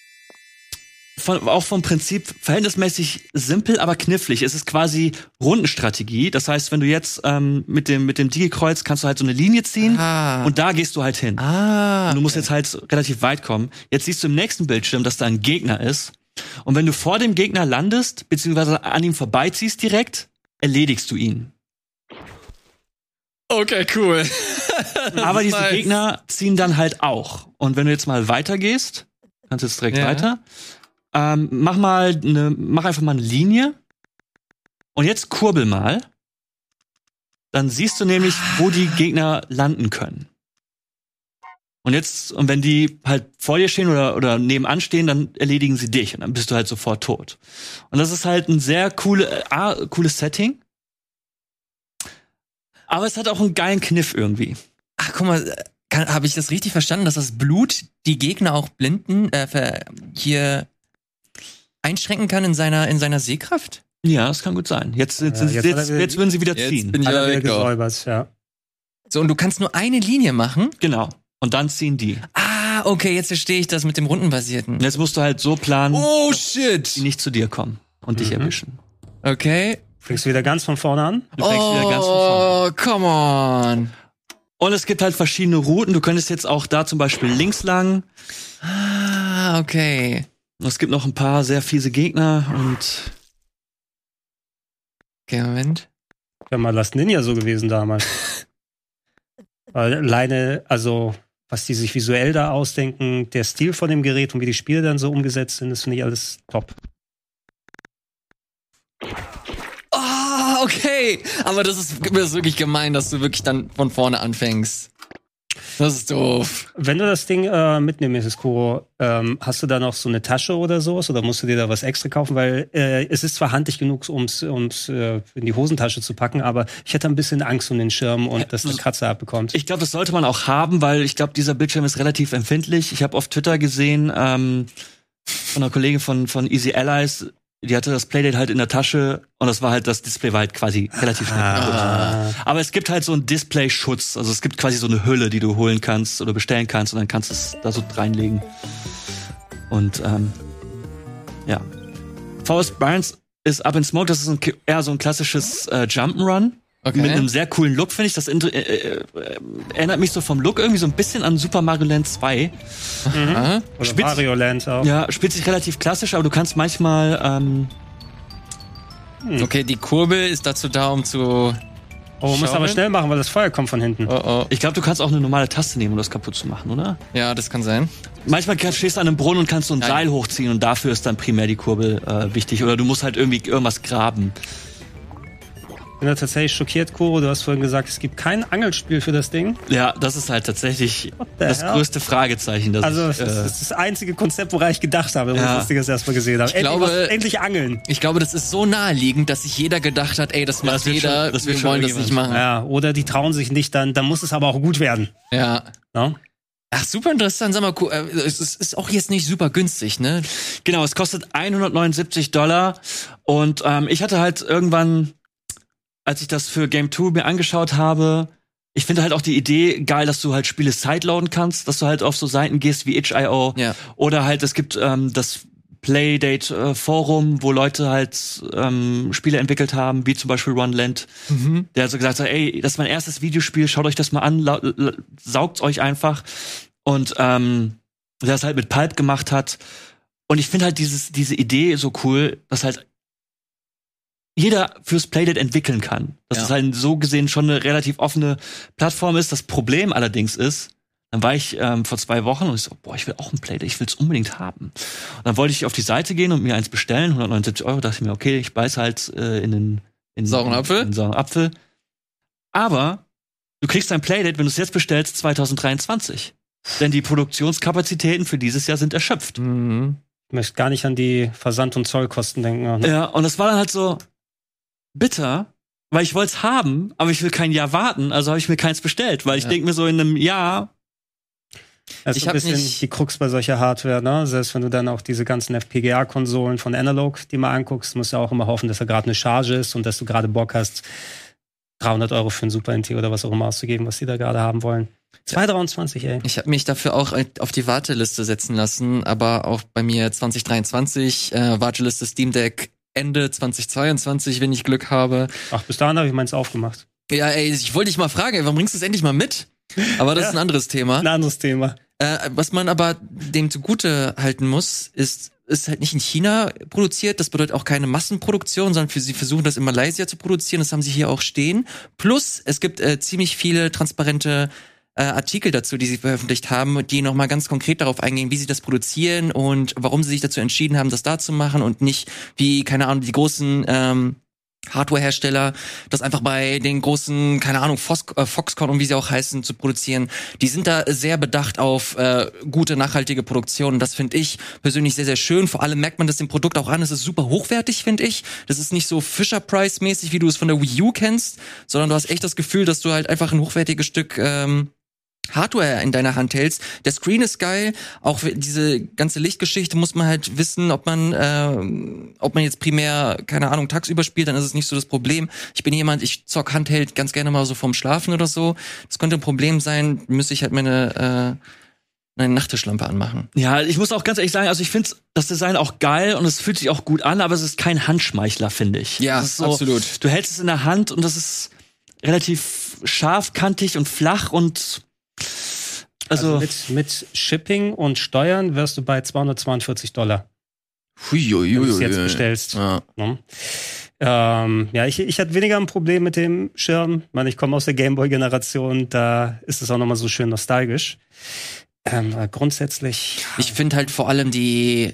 auch vom Prinzip verhältnismäßig simpel, aber knifflig. Es ist quasi Rundenstrategie. Das heißt, wenn du jetzt mit dem Digi-Kreuz kannst du halt so eine Linie ziehen und da gehst du halt hin. Und du musst jetzt halt relativ weit kommen. Jetzt siehst du im nächsten Bildschirm, dass da ein Gegner ist. Und wenn du vor dem Gegner landest, beziehungsweise an ihm vorbeiziehst direkt, erledigst du ihn. Okay, cool. Aber diese Gegner ziehen dann halt auch. Und wenn du jetzt mal weitergehst, kannst du jetzt direkt weiter, mach einfach mal eine Linie und jetzt kurbel mal. Dann siehst du nämlich, wo die Gegner landen können. Und wenn die halt vor dir stehen oder nebenan stehen, dann erledigen sie dich und dann bist du halt sofort tot. Und das ist halt ein sehr cooles Setting. Aber es hat auch einen geilen Kniff irgendwie. Ach, guck mal, habe ich das richtig verstanden, dass das Blut die Gegner auch hier einschränken kann in seiner Sehkraft? Ja, das kann gut sein. Jetzt würden sie wieder ziehen. Jetzt bin ich wieder gesäubert, ja. So, und du kannst nur eine Linie machen? Genau. Und dann ziehen die. Ah, okay, jetzt verstehe ich das mit dem Rundenbasierten. Und jetzt musst du halt so planen, dass die nicht zu dir kommen und dich erwischen. Okay. Fängst du wieder ganz von vorne an? Du fängst wieder ganz von vorne an. Come on. Und es gibt halt verschiedene Routen. Du könntest jetzt auch da zum Beispiel links lang. Ah, okay. Und es gibt noch ein paar sehr fiese Gegner und okay, Moment. Ja, mal Last Ninja so gewesen damals. Alleine, also, was die sich visuell da ausdenken, der Stil von dem Gerät und wie die Spiele dann so umgesetzt sind, das finde ich alles top. Ah, okay. Aber das ist wirklich gemein, dass du wirklich dann von vorne anfängst. Das ist doof. Wenn du das Ding mitnehmen möchtest, Kuro, hast du da noch so eine Tasche oder sowas? Oder musst du dir da was extra kaufen? Weil es ist zwar handig genug, um's in die Hosentasche zu packen, aber ich hätte ein bisschen Angst um den Schirm und dass der Kratzer abbekommt. Ich glaube, das sollte man auch haben, weil ich glaube, dieser Bildschirm ist relativ empfindlich. Ich habe auf Twitter gesehen, von einer Kollegin von Easy Allies, die hatte das Playdate halt in der Tasche und das Display war halt quasi relativ schnell kaputt. Aber es gibt halt so einen Display-Schutz. Also es gibt quasi so eine Hülle, die du holen kannst oder bestellen kannst und dann kannst du es da so reinlegen. Und ja. Forest Burns ist Up in Smoke, das ist eher so ein klassisches Jump'n'Run. Okay. Mit einem sehr coolen Look, finde ich. Das erinnert mich so vom Look irgendwie so ein bisschen an Super Mario Land 2. Oder Mario Land auch. Ja, spielt sich relativ klassisch, aber du kannst manchmal okay, die Kurbel ist dazu da, um zu Oh, musst aber schnell machen, weil das Feuer kommt von hinten. Oh. Ich glaube, du kannst auch eine normale Taste nehmen, um das kaputt zu machen, oder? Ja, das kann sein. Manchmal stehst du an einem Brunnen und kannst so ein Seil hochziehen und dafür ist dann primär die Kurbel wichtig. Oder du musst halt irgendwie irgendwas graben. Ich bin da tatsächlich schockiert, Kuro. Du hast vorhin gesagt, es gibt kein Angelspiel für das Ding. Ja, das ist halt tatsächlich das größte Fragezeichen. Das ist das einzige Konzept, woran ich gedacht habe, wo ich das Ding das erstmal gesehen habe. Endlich angeln. Ich glaube, das ist so naheliegend, dass sich jeder gedacht hat, ey, das macht jeder, wir wollen das nicht machen. Ja, oder die trauen sich nicht, dann muss es aber auch gut werden. Ja. No? Ach, super interessant. Sag mal, es ist auch jetzt nicht super günstig, ne? Genau, es kostet $179 und ich hatte halt irgendwann, als ich das für Game 2 mir angeschaut habe, ich finde halt auch die Idee geil, dass du halt Spiele sideloaden kannst, dass du halt auf so Seiten gehst wie itch.io oder halt es gibt das Playdate Forum, wo Leute halt Spiele entwickelt haben, wie zum Beispiel One Land, der hat so gesagt hat, ey, das ist mein erstes Videospiel, schaut euch das mal an, saugt's euch einfach und der das halt mit Pulp gemacht hat und ich finde halt diese Idee so cool, dass halt jeder fürs Playdate entwickeln kann. Dass es halt so gesehen schon eine relativ offene Plattform ist. Das Problem allerdings ist, dann war ich vor 2 Wochen und ich so, ich will auch ein Playdate, ich will es unbedingt haben. Und dann wollte ich auf die Seite gehen und mir eins bestellen, €179, dachte ich mir, okay, ich beiß halt in sauren Apfel. In sauren Apfel. Aber du kriegst dein Playdate, wenn du es jetzt bestellst, 2023. Denn die Produktionskapazitäten für dieses Jahr sind erschöpft. Mhm. Ich möchte gar nicht an die Versand- und Zollkosten denken. Ja, und das war dann halt so bitter, weil ich wollte es haben, aber ich will kein Jahr warten, also habe ich mir keins bestellt, weil ich denke mir so in einem Jahr. Das ist ein bisschen die Krux bei solcher Hardware, ne? Selbst wenn du dann auch diese ganzen FPGA-Konsolen von Analog, die mal anguckst, musst du auch immer hoffen, dass da gerade eine Charge ist und dass du gerade Bock hast, €300 für ein Super NT oder was auch immer auszugeben, was die da gerade haben wollen. 2,23, ey. Ich habe mich dafür auch auf die Warteliste setzen lassen, aber auch bei mir 2023, Warteliste Steam Deck Ende 2022, wenn ich Glück habe. Ach, bis dahin habe ich meins aufgemacht. Ja, ey, ich wollte dich mal fragen, warum bringst du es endlich mal mit? Aber das ist ein anderes Thema. Ein anderes Thema. Was man aber dem zugute halten muss, ist, ist halt nicht in China produziert, das bedeutet auch keine Massenproduktion, sondern sie versuchen das in Malaysia zu produzieren, das haben sie hier auch stehen. Plus, es gibt ziemlich viele transparente Artikel dazu, die sie veröffentlicht haben, die nochmal ganz konkret darauf eingehen, wie sie das produzieren und warum sie sich dazu entschieden haben, das da zu machen und nicht wie, keine Ahnung, die großen Hardware-Hersteller, das einfach bei den großen, keine Ahnung, Foxconn und wie sie auch heißen, zu produzieren. Die sind da sehr bedacht auf gute, nachhaltige Produktion. Und das finde ich persönlich sehr, sehr schön. Vor allem merkt man das dem Produkt auch an. Es ist super hochwertig, finde ich. Das ist nicht so Fisher-Price-mäßig, wie du es von der Wii U kennst, sondern du hast echt das Gefühl, dass du halt einfach ein hochwertiges Stück Hardware in deiner Hand hältst. Der Screen ist geil. Auch diese ganze Lichtgeschichte muss man halt wissen, ob man jetzt primär, keine Ahnung, tagsüber spielt, dann ist es nicht so das Problem. Ich bin jemand, ich zock Handheld ganz gerne mal so vorm Schlafen oder so. Das könnte ein Problem sein. Müsste ich halt meine Nachttischlampe anmachen. Ja, ich muss auch ganz ehrlich sagen, also ich finde das Design auch geil und es fühlt sich auch gut an, aber es ist kein Handschmeichler, finde ich. Ja, so, absolut. Du hältst es in der Hand und das ist relativ scharfkantig und flach und also mit Shipping und Steuern wärst du bei $242. Wenn du es jetzt bestellst. Ja. Ich hatte weniger ein Problem mit dem Schirm. Ich komme aus der Gameboy-Generation, da ist es auch nochmal so schön nostalgisch. Grundsätzlich. Ich finde halt vor allem den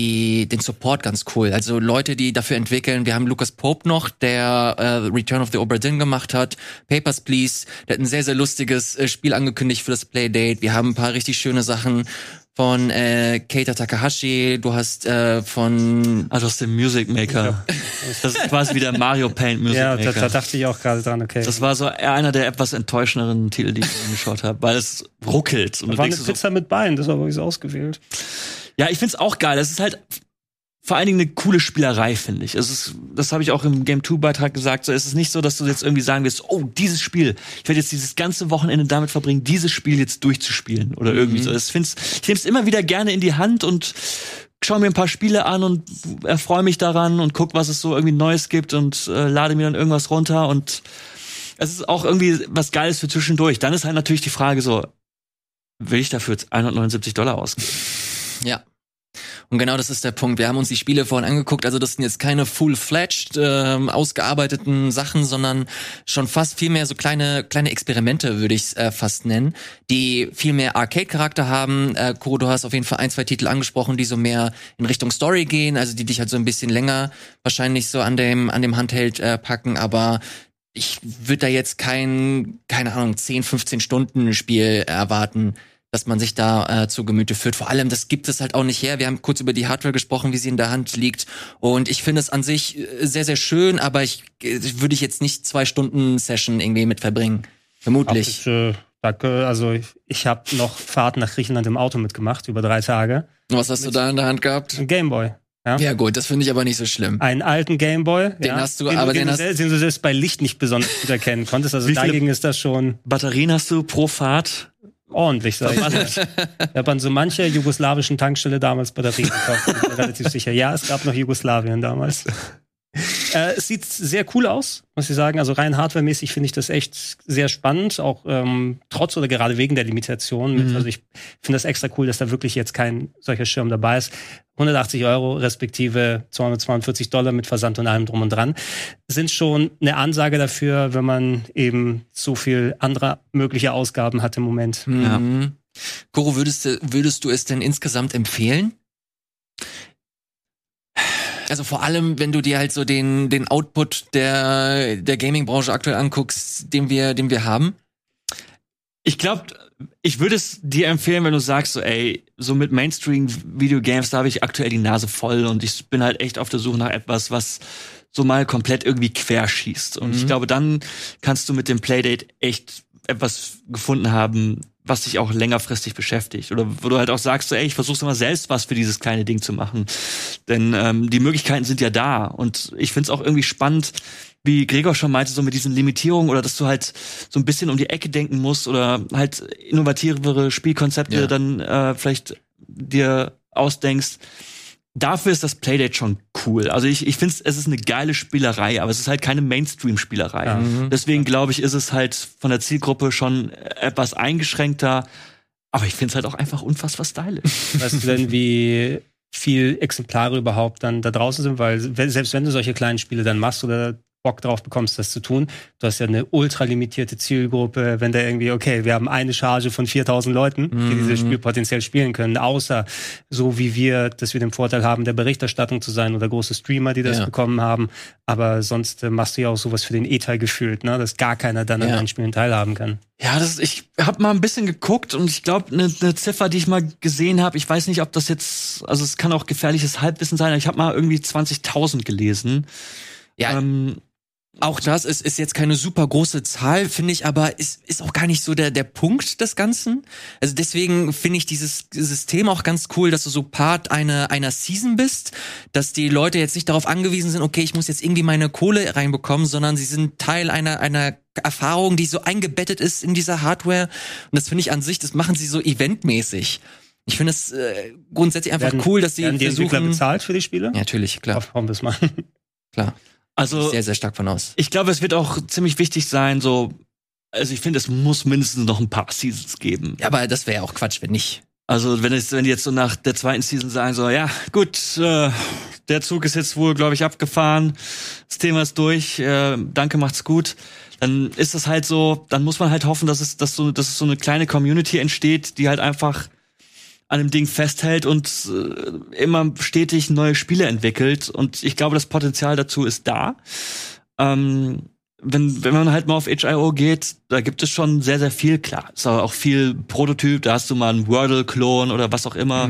Support ganz cool. Also Leute, die dafür entwickeln. Wir haben Lucas Pope noch, der Return of the Obra Dinn gemacht hat. Papers, Please. Der hat ein sehr, sehr lustiges Spiel angekündigt für das Playdate. Wir haben ein paar richtig schöne Sachen von Keita Takahashi. Du hast von... Also aus dem Music Maker. Ja. Das ist quasi wie der Mario Paint Music Maker. Ja, da dachte ich auch gerade dran, okay. Das war so einer der etwas enttäuschenderen Titel, die ich angeschaut habe, weil es ruckelt. Und da war eine Pizza mit Beinen, das war übrigens ausgewählt. Ja, ich find's auch geil. Es ist halt vor allen Dingen eine coole Spielerei, finde ich. Das habe ich auch im Game 2-Beitrag gesagt. So, es ist nicht so, dass du jetzt irgendwie sagen wirst, oh, dieses Spiel, ich werde jetzt dieses ganze Wochenende damit verbringen, dieses Spiel jetzt durchzuspielen oder irgendwie so. Ich nehm's immer wieder gerne in die Hand und schaue mir ein paar Spiele an und erfreue mich daran und guck, was es so irgendwie Neues gibt und lade mir dann irgendwas runter und es ist auch irgendwie was Geiles für zwischendurch. Dann ist halt natürlich die Frage so, will ich dafür jetzt $179 ausgeben? Ja. Und genau das ist der Punkt. Wir haben uns die Spiele vorhin angeguckt, also das sind jetzt keine full-fledged ausgearbeiteten Sachen, sondern schon fast viel mehr so kleine Experimente, würde ich es fast nennen, die viel mehr Arcade-Charakter haben. Kuro, du hast auf jeden Fall 1, 2 Titel angesprochen, die so mehr in Richtung Story gehen, also die dich halt so ein bisschen länger wahrscheinlich so an dem Handheld packen, aber ich würde da jetzt keine Ahnung, 10, 15 Stunden Spiel erwarten, dass man sich da zu Gemüte führt. Vor allem, das gibt es halt auch nicht her. Wir haben kurz über die Hardware gesprochen, wie sie in der Hand liegt. Und ich finde es an sich sehr, sehr schön, aber würde ich jetzt nicht 2 Stunden Session irgendwie mit verbringen. Vermutlich. Danke. Also ich habe noch Fahrt nach Griechenland im Auto mitgemacht, über 3 Tage. Was hast du da in der Hand gehabt? Ein Gameboy. Ja gut, das finde ich aber nicht so schlimm. Einen alten Gameboy. Den hast du, den du selbst bei Licht nicht besonders gut erkennen konntest. Also dagegen ist das schon... Batterien hast du pro Fahrt? Ordentlich, sag ich. Ich habe an so mancher jugoslawischen Tankstelle damals Batterien gekauft. Bin mir relativ sicher. Ja, es gab noch Jugoslawien damals. Es sieht sehr cool aus, muss ich sagen. Also rein hardwaremäßig finde ich das echt sehr spannend, auch trotz oder gerade wegen der Limitation. Also ich finde das extra cool, dass da wirklich jetzt kein solcher Schirm dabei ist. 180 € respektive $242 mit Versand und allem drum und dran sind schon eine Ansage dafür, wenn man eben so viel andere mögliche Ausgaben hat im Moment. Ja. Kuro, würdest du es denn insgesamt empfehlen? Also vor allem, wenn du dir halt so den Output der Gaming-Branche aktuell anguckst, den wir haben. Ich glaube, ich würde es dir empfehlen, wenn du sagst, so ey, so mit Mainstream-Videogames, da habe ich aktuell die Nase voll und ich bin halt echt auf der Suche nach etwas, was so mal komplett irgendwie querschießt. Und ich glaube, dann kannst du mit dem Playdate echt etwas gefunden haben, was dich auch längerfristig beschäftigt. Oder wo du halt auch sagst, so, ey, ich versuch's mal selbst was für dieses kleine Ding zu machen. Denn die Möglichkeiten sind ja da. Und ich find's auch irgendwie spannend, wie Gregor schon meinte, so mit diesen Limitierungen oder dass du halt so ein bisschen um die Ecke denken musst oder halt innovativere Spielkonzepte dann vielleicht dir ausdenkst. Dafür ist das Playdate schon cool. Also ich finde, es ist eine geile Spielerei, aber es ist halt keine Mainstream-Spielerei. Ja. Deswegen glaube ich, ist es halt von der Zielgruppe schon etwas eingeschränkter. Aber ich finde es halt auch einfach unfassbar stylisch. Weißt du denn, wie viel Exemplare überhaupt dann da draußen sind, weil selbst wenn du solche kleinen Spiele dann machst oder Bock drauf bekommst, das zu tun. Du hast ja eine ultra limitierte Zielgruppe, wenn da irgendwie, okay, wir haben eine Charge von 4.000 Leuten, die dieses Spiel potenziell spielen können, außer so wie wir, dass wir den Vorteil haben, der Berichterstattung zu sein oder große Streamer, die das bekommen haben. Aber sonst machst du ja auch sowas für den E-Teil gefühlt, ne, dass gar keiner dann an den Spielen teilhaben kann. Ja, ich habe mal ein bisschen geguckt und ich glaube, eine Ziffer, die ich mal gesehen habe, ich weiß nicht, ob das jetzt, also es kann auch gefährliches Halbwissen sein, aber ich habe mal irgendwie 20.000 gelesen. Ja. Auch das ist jetzt keine super große Zahl, finde ich, aber ist auch gar nicht so der Punkt des Ganzen. Also deswegen finde ich dieses System auch ganz cool, dass du so Part einer Season bist, dass die Leute jetzt nicht darauf angewiesen sind, okay, ich muss jetzt irgendwie meine Kohle reinbekommen, sondern sie sind Teil einer Erfahrung, die so eingebettet ist in dieser Hardware. Und das finde ich an sich, das machen sie so eventmäßig. Ich finde es grundsätzlich einfach cool, dass sie werden die Entwickler bezahlt für die Spiele? Ja, natürlich, klar. Hoffen wir es mal. Klar. Also sehr, sehr stark von aus. Ich glaube, es wird auch ziemlich wichtig sein, also ich finde, es muss mindestens noch ein paar Seasons geben. Ja, aber das wäre ja auch Quatsch, wenn nicht. Also wenn die jetzt so nach der zweiten Season sagen so, ja, gut, der Zug ist jetzt wohl, glaube ich, abgefahren, das Thema ist durch, danke, macht's gut, dann ist das halt so, dann muss man halt hoffen, dass es so eine kleine Community entsteht, die halt einfach an dem Ding festhält und immer stetig neue Spiele entwickelt. Und ich glaube, das Potenzial dazu ist da. Wenn man halt mal auf HIO geht, da gibt es schon sehr, sehr viel. Klar, ist aber auch viel Prototyp. Da hast du mal einen Wordle-Klon oder was auch immer.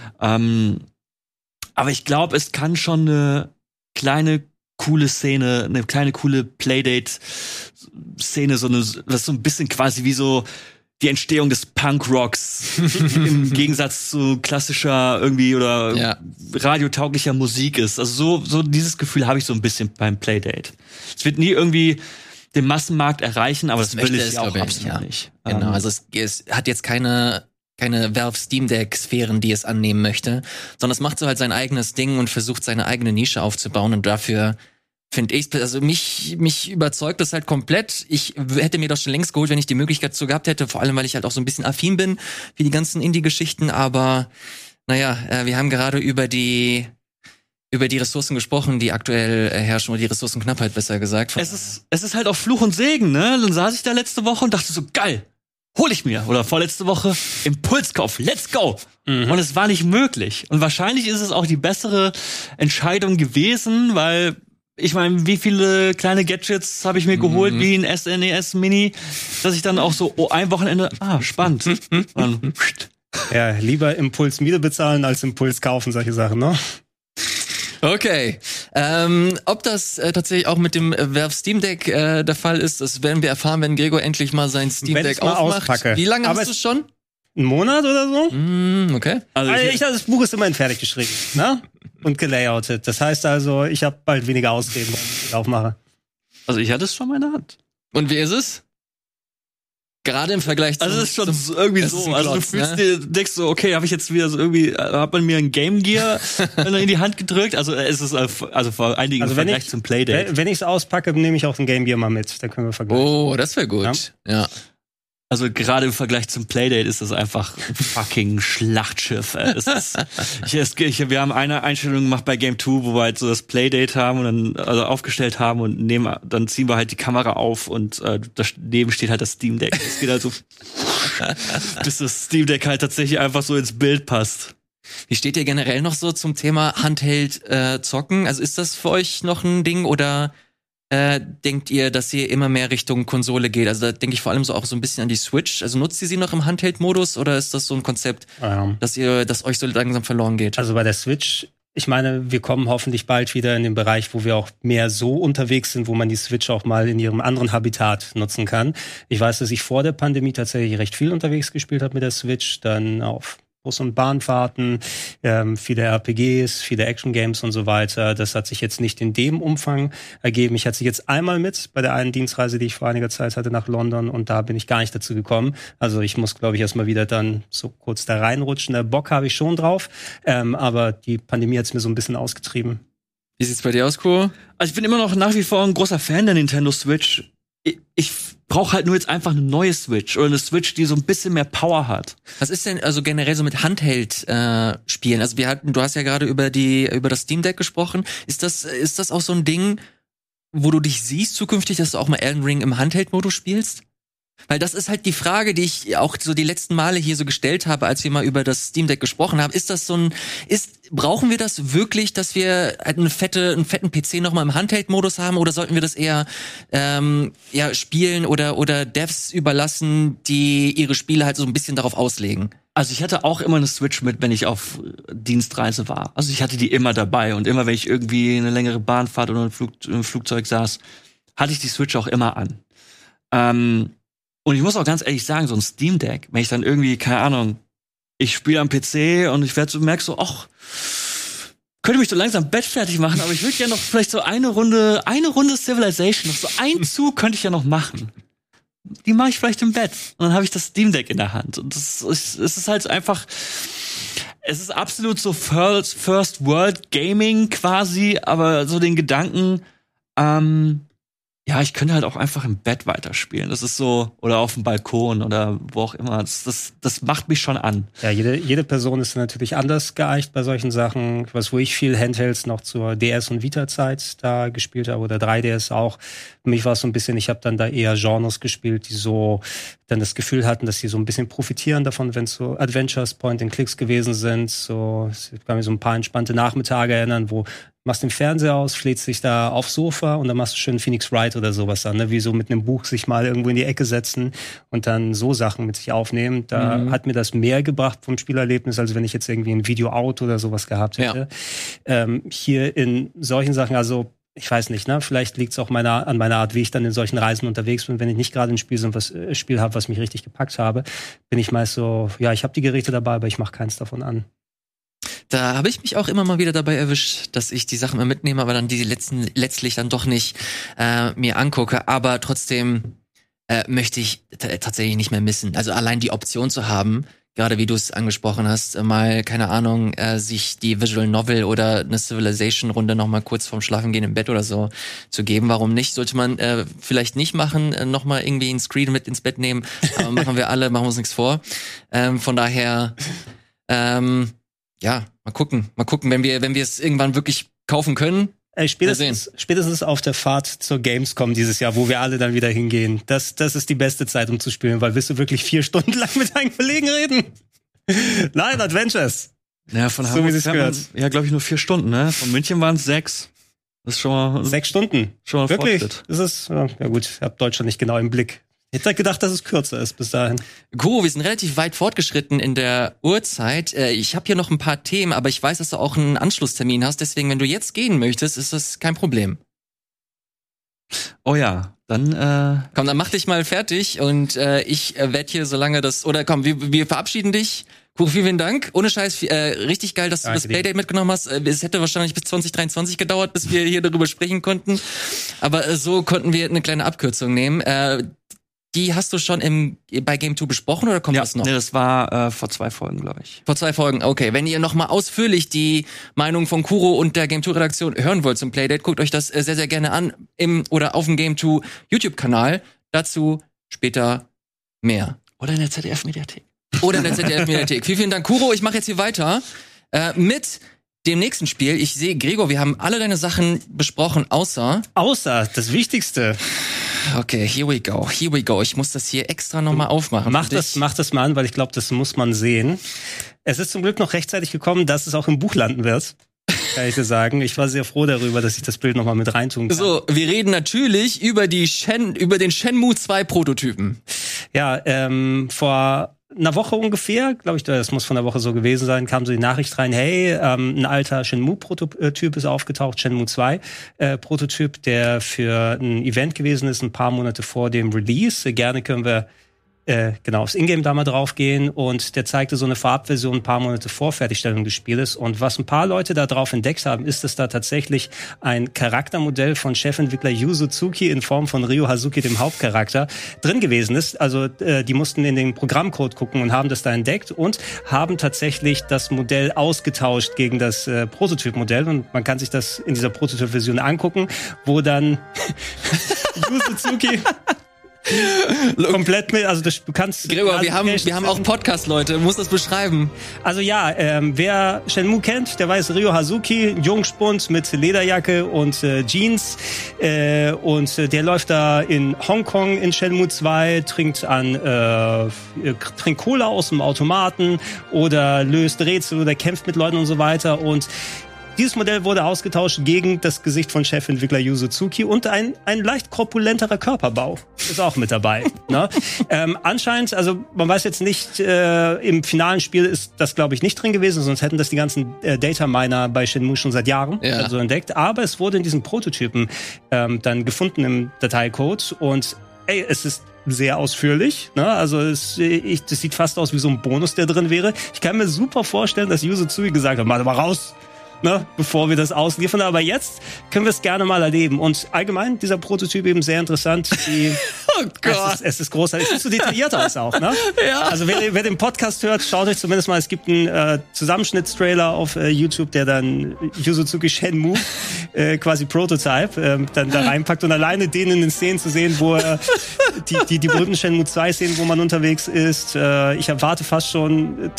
Aber ich glaube, es kann schon eine kleine coole Szene, eine kleine coole Playdate-Szene, das so ein bisschen quasi wie so die Entstehung des Punk-Rocks im Gegensatz zu klassischer irgendwie oder radiotauglicher Musik ist. Also so dieses Gefühl habe ich so ein bisschen beim Playdate. Es wird nie irgendwie den Massenmarkt erreichen, aber das will ich auch absolut nicht. Genau, also es hat jetzt keine Valve Steam Deck Sphären, die es annehmen möchte, sondern es macht so halt sein eigenes Ding und versucht seine eigene Nische aufzubauen und dafür finde ich, also mich überzeugt das halt komplett. Ich hätte mir das schon längst geholt, wenn ich die Möglichkeit dazu gehabt hätte, vor allem, weil ich halt auch so ein bisschen affin bin wie die ganzen Indie-Geschichten, aber naja, wir haben gerade über die Ressourcen gesprochen, die aktuell herrschen, oder die Ressourcenknappheit, besser gesagt. Es ist halt auch Fluch und Segen, ne? Dann saß ich da letzte Woche und dachte so, geil, hol ich mir. Oder vorletzte Woche, Impulskauf, let's go. Und es war nicht möglich. Und wahrscheinlich ist es auch die bessere Entscheidung gewesen, weil ich meine, wie viele kleine Gadgets habe ich mir geholt, wie ein SNES Mini, dass ich dann auch so ein Wochenende, spannend. Ja, lieber Impuls Miete bezahlen als Impuls kaufen, solche Sachen, ne? Okay. Ob das tatsächlich auch mit dem Valve Steam Deck der Fall ist, das werden wir erfahren, wenn Gregor endlich mal sein Steam Deck aufmacht. Auspacke. Wie lange hast du es schon? Einen Monat oder so? Okay. Also das Buch ist immerhin fertig geschrieben, ne? Und gelayoutet. Das heißt also, ich habe bald weniger Ausreden, wenn ich es aufmache. Also ich hatte es schon mal in der Hand. Und wie ist es? Gerade im Vergleich zu. Also es ist schon irgendwie so. Also du fühlst denkst so, okay, habe ich jetzt wieder so irgendwie, hat man mir ein Game Gear in die Hand gedrückt? Also es ist vor einigen Vergleich zum Playdate. Wenn ich es auspacke, nehme ich auch ein Game Gear mal mit. Da können wir vergleichen. Oh, das wäre gut. Ja. Also gerade im Vergleich zum Playdate ist das einfach ein fucking Schlachtschiff. Wir haben eine Einstellung gemacht bei Game 2, wo wir halt so das Playdate haben und dann aufgestellt haben und dann ziehen wir halt die Kamera auf und daneben steht halt das Steam Deck. Es geht halt so, bis das Steam Deck halt tatsächlich einfach so ins Bild passt. Wie steht ihr generell noch so zum Thema Handheld zocken? Also ist das für euch noch ein Ding oder denkt ihr, dass ihr immer mehr Richtung Konsole geht? Also da denke ich vor allem so auch so ein bisschen an die Switch. Also nutzt ihr sie noch im Handheld-Modus oder ist das so ein Konzept, dass euch so langsam verloren geht? Also bei der Switch, ich meine, wir kommen hoffentlich bald wieder in den Bereich, wo wir auch mehr so unterwegs sind, wo man die Switch auch mal in ihrem anderen Habitat nutzen kann. Ich weiß, dass ich vor der Pandemie tatsächlich recht viel unterwegs gespielt habe mit der Switch, dann auf Bus- und Bahnfahrten, viele RPGs, viele Action-Games und so weiter. Das hat sich jetzt nicht in dem Umfang ergeben. Ich hatte sie jetzt einmal mit bei der einen Dienstreise, die ich vor einiger Zeit hatte nach London und da bin ich gar nicht dazu gekommen. Also ich muss, glaube ich, erstmal wieder dann so kurz da reinrutschen. Der Bock habe ich schon drauf, aber die Pandemie hat es mir so ein bisschen ausgetrieben. Wie sieht's bei dir aus, Kuro? Also ich bin immer noch nach wie vor ein großer Fan der Nintendo Switch. Ich brauche halt nur jetzt einfach eine neue Switch oder eine Switch, die so ein bisschen mehr Power hat. Was ist denn also generell so mit Handheld-Spielen? Also du hast ja gerade über das Steam Deck gesprochen. Ist das auch so ein Ding, wo du dich siehst zukünftig, dass du auch mal Elden Ring im Handheld-Modus spielst? Weil das ist halt die Frage, die ich auch so die letzten Male hier so gestellt habe, als wir mal über das Steam Deck gesprochen haben. Brauchen wir das wirklich, dass wir halt einen fetten PC nochmal im Handheld-Modus haben, oder sollten wir das eher spielen oder Devs überlassen, die ihre Spiele halt so ein bisschen darauf auslegen? Also ich hatte auch immer eine Switch mit, wenn ich auf Dienstreise war. Also ich hatte die immer dabei, und immer, wenn ich irgendwie eine längere Bahnfahrt oder im Flugzeug saß, hatte ich die Switch auch immer an. Und ich muss auch ganz ehrlich sagen, so ein Steam Deck, wenn ich dann irgendwie, keine Ahnung, ich spiele am PC und ich merke so, ach, könnte mich so langsam Bett fertig machen, aber ich würde ja noch vielleicht so eine Runde Civilization, noch so einen Zug könnte ich ja noch machen. Die mache ich vielleicht im Bett. Und dann habe ich das Steam Deck in der Hand. Und es ist halt einfach, es ist absolut so First World Gaming quasi, aber so den Gedanken, ja, ich könnte halt auch einfach im Bett weiterspielen. Das ist so, oder auf dem Balkon oder wo auch immer. Das macht mich schon an. Ja, jede Person ist natürlich anders geeicht bei solchen Sachen. Wo ich viel Handhelds noch zur DS- und Vita-Zeit da gespielt habe, oder 3DS auch. Für mich war es so ein bisschen, ich habe dann da eher Genres gespielt, die so dann das Gefühl hatten, dass sie so ein bisschen profitieren davon, wenn es so Adventures, Point-and-Clicks gewesen sind. So, ich kann mich so ein paar entspannte Nachmittage erinnern, wo machst den Fernseher aus, schlägst dich da aufs Sofa und dann machst du schön Phoenix Wright oder sowas an, ne? Wie so mit einem Buch sich mal irgendwo in die Ecke setzen und dann so Sachen mit sich aufnehmen. Da hat mir das mehr gebracht vom Spielerlebnis, als wenn ich jetzt irgendwie ein Video-Out oder sowas gehabt hätte. Ja. Hier in solchen Sachen, also ich weiß nicht, ne? Vielleicht liegt es auch an meiner Art, wie ich dann in solchen Reisen unterwegs bin. Wenn ich nicht gerade ein Spiel habe, was mich richtig gepackt habe, bin ich meist so, ja, ich habe die Geräte dabei, aber ich mache keins davon an. Da habe ich mich auch immer mal wieder dabei erwischt, dass ich die Sachen mal mitnehme, aber dann die letztlich dann doch nicht mir angucke. Aber trotzdem möchte ich tatsächlich nicht mehr missen. Also allein die Option zu haben, gerade wie du es angesprochen hast, mal, keine Ahnung, sich die Visual Novel oder eine Civilization-Runde noch mal kurz vorm Schlafengehen im Bett oder so zu geben. Warum nicht? Sollte man vielleicht nicht machen, noch mal irgendwie einen Screen mit ins Bett nehmen. Aber machen wir alle, machen wir uns nichts vor. Von daher, ja, mal gucken, wenn wir es irgendwann wirklich kaufen können. Spätestens auf der Fahrt zur Gamescom dieses Jahr, wo wir alle dann wieder hingehen. Das ist die beste Zeit, um zu spielen, weil willst du wirklich 4 Stunden lang mit deinen Kollegen reden? Nein, Adventures. Ja, von Hamburg ja, glaube ich, nur 4 Stunden, ne? Von München waren es 6. Das ist schon mal 6 Stunden. Schon mal wirklich? Fortschritt. Das ist, ja gut, ich habe Deutschland nicht genau im Blick. Ich hätte gedacht, dass es kürzer ist bis dahin. Kuro, wir sind relativ weit fortgeschritten in der Uhrzeit. Ich habe hier noch ein paar Themen, aber ich weiß, dass du auch einen Anschlusstermin hast. Deswegen, wenn du jetzt gehen möchtest, ist das kein Problem. Oh ja, dann komm, dann mach dich mal fertig und ich werde hier solange das... Oder komm, wir verabschieden dich. Kuro, vielen Dank. Ohne Scheiß, richtig geil, dass du das Playdate mitgenommen hast. Es hätte wahrscheinlich bis 2023 gedauert, bis wir hier darüber sprechen konnten. Aber so konnten wir eine kleine Abkürzung nehmen. Die hast du schon bei Game 2 besprochen oder kommt das noch? Nee, das war vor 2 Folgen, glaube ich. Vor 2 Folgen, okay. Wenn ihr noch mal ausführlich die Meinung von Kuro und der Game 2 Redaktion hören wollt zum Playdate, guckt euch das sehr, sehr gerne an oder auf dem Game 2 YouTube-Kanal. Dazu später mehr. Oder in der ZDF-Mediathek. Oder in der ZDF-Mediathek. Vielen Dank, Kuro. Ich mache jetzt hier weiter mit dem nächsten Spiel. Ich sehe, Gregor, wir haben alle deine Sachen besprochen, außer das Wichtigste. Okay, here we go. Ich muss das hier extra nochmal aufmachen. Mach das mal an, weil ich glaube, das muss man sehen. Es ist zum Glück noch rechtzeitig gekommen, dass es auch im Buch landen wird. Kann ich dir sagen. Ich war sehr froh darüber, dass ich das Bild nochmal mit reintun kann. So, wir reden natürlich über den Shenmue 2 Prototypen. Ja, vor einer Woche ungefähr, glaube ich, das muss von der Woche so gewesen sein, kam so die Nachricht rein, hey, ein alter Shenmue-Prototyp ist aufgetaucht, Shenmue 2 Prototyp, der für ein Event gewesen ist, ein paar Monate vor dem Release. Gerne können wir aufs Ingame da mal drauf gehen, und der zeigte so eine Farbversion ein paar Monate vor Fertigstellung des Spieles, und was ein paar Leute da drauf entdeckt haben, ist, dass da tatsächlich ein Charaktermodell von Chefentwickler Yu Suzuki in Form von Ryo Hazuki, dem Hauptcharakter, drin gewesen ist. Also die mussten in den Programmcode gucken und haben das da entdeckt und haben tatsächlich das Modell ausgetauscht gegen das Prototypmodell, und man kann sich das in dieser Prototyp-Version angucken, wo dann Yu Suzuki Komplett mit, also du kannst... Gregor, wir haben auch Podcast-Leute, muss das beschreiben. Also ja, wer Shenmue kennt, der weiß Ryo Hazuki, Jungspund mit Lederjacke und Jeans. Und der läuft da in Hongkong in Shenmue 2, trinkt Cola aus dem Automaten oder löst Rätsel oder kämpft mit Leuten und so weiter. Und dieses Modell wurde ausgetauscht gegen das Gesicht von Chefentwickler Yu Suzuki und ein leicht korpulenterer Körperbau ist auch mit dabei. Ne? Anscheinend, also man weiß jetzt nicht, im finalen Spiel ist das, glaube ich, nicht drin gewesen, sonst hätten das die ganzen Data Miner bei Shenmue schon seit Jahren so entdeckt. Aber es wurde in diesen Prototypen dann gefunden im Dateicode und es ist sehr ausführlich, ne? Also das sieht fast aus wie so ein Bonus, der drin wäre. Ich kann mir super vorstellen, dass Yu Suzuki gesagt hat, mach mal raus, ne, bevor wir das ausliefern. Aber jetzt können wir es gerne mal erleben. Und allgemein, dieser Prototyp eben sehr interessant. Oh Gott. Es ist großartig. Es sieht so detailliert aus auch, ne? Ja. Also wer den Podcast hört, schaut euch zumindest mal, es gibt einen Zusammenschnittstrailer auf YouTube, der dann Yu Suzuki Shenmue quasi Prototype dann da reinpackt. Und alleine den in den Szenen zu sehen, wo er die berühmten Shenmue 2 Szenen, wo man unterwegs ist, ich erwarte fast schon,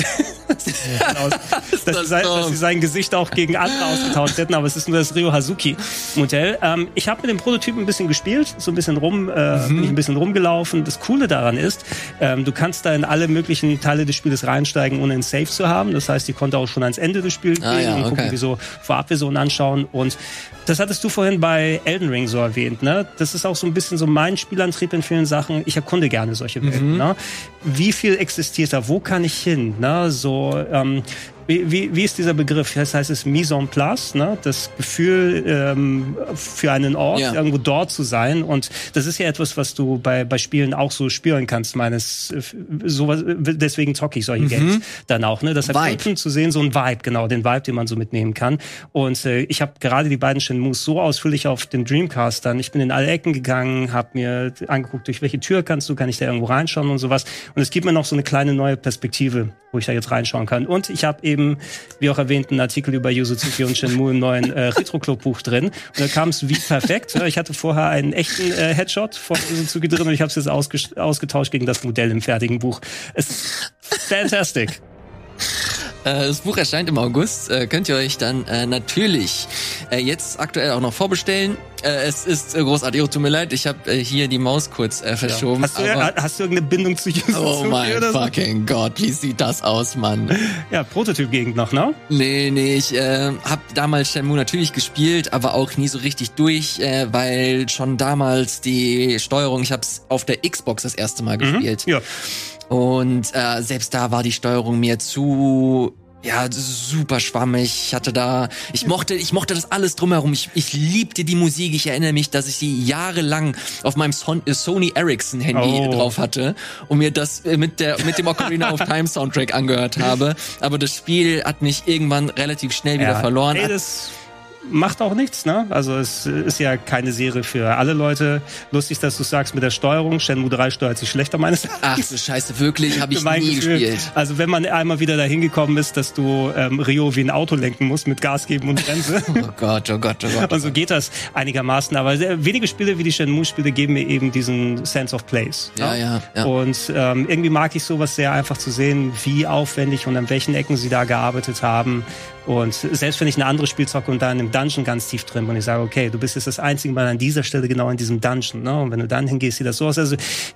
dass sie sein Gesicht auch gegen andere ausgetauscht hätten, aber es ist nur das Ryo Hazuki Modell. Ich habe mit dem Prototypen ein bisschen gespielt, so ein bisschen bin ich ein bisschen rumgelaufen. Das Coole daran ist, du kannst da in alle möglichen Teile des Spieles reinsteigen, ohne ein Save zu haben. Das heißt, ich konnte auch schon ans Ende des Spiels gehen und gucken, wie so Vorabversionen anschauen. Und das hattest du vorhin bei Elden Ring so erwähnt, ne? Das ist auch so ein bisschen so mein Spielantrieb in vielen Sachen. Ich erkunde gerne solche Welten, ne? Wie viel existiert da? Wo kann ich hin? Ne? So, wie ist dieser Begriff? Das heißt, es ist mise en place, ne? Das Gefühl, für einen Ort, irgendwo dort zu sein. Und das ist ja etwas, was du bei Spielen auch so spüren kannst, sowas, deswegen zocke ich solche Games dann auch, ne? Das Vibe zu sehen, so ein Vibe, genau, den Vibe, den man so mitnehmen kann. Und ich habe gerade die beiden Shenmues so ausführlich auf dem Dreamcast dann, ich bin in alle Ecken gegangen, habe mir angeguckt, durch welche Tür kann ich da irgendwo reinschauen und sowas. Und es gibt mir noch so eine kleine neue Perspektive, wo ich da jetzt reinschauen kann. Und ich habe eben, wie auch erwähnt, einen Artikel über Yu Suzuki und Shenmue im neuen Retro-Club-Buch drin. Und da kam es wie perfekt. Ich hatte vorher einen echten Headshot von Yu Suzuki drin und ich habe es jetzt ausgetauscht gegen das Modell im fertigen Buch. Es ist fantastic. Das Buch erscheint im August. Könnt ihr euch dann natürlich jetzt aktuell auch noch vorbestellen. Es ist großartig. Oh, tut mir leid, ich habe hier die Maus kurz verschoben. Hast du irgendeine Bindung zu Yu Suzuki? Oh mein fucking Gott, wie sieht das aus, Mann? Ja, Prototyp-Gegend noch, ne? Nee, ich habe damals Shenmue natürlich gespielt, aber auch nie so richtig durch, weil schon damals die Steuerung, ich habe es auf der Xbox das erste Mal gespielt. Ja. Und selbst da war die Steuerung mir zu super schwammig. Ich mochte das alles drumherum. Ich liebte die Musik. Ich erinnere mich, dass ich sie jahrelang auf meinem Sony Ericsson Handy drauf hatte und mir das mit dem Ocarina of Time Soundtrack angehört habe. Aber das Spiel hat mich irgendwann relativ schnell wieder verloren. Das macht auch nichts, ne? Also es ist ja keine Serie für alle Leute. Lustig, dass du sagst mit der Steuerung. Shenmue 3 steuert sich schlechter meines Erachtens. Ach du Scheiße, wirklich? Habe ich nie gespielt. Also wenn man einmal wieder dahin gekommen ist, dass du Ryo wie ein Auto lenken musst mit Gas geben und Bremse. Oh Gott. Und so geht das einigermaßen. Aber sehr wenige Spiele wie die Shenmue-Spiele geben mir eben diesen Sense of Place. Ja. Und irgendwie mag ich sowas sehr einfach zu sehen, wie aufwendig und an welchen Ecken sie da gearbeitet haben. Und selbst wenn ich eine andere Spiel zocke und da in einem Dungeon ganz tief drin bin und ich sage, okay, du bist jetzt das einzige Mal an dieser Stelle genau in diesem Dungeon, ne? Und wenn du dann hingehst, sieht das so aus. Also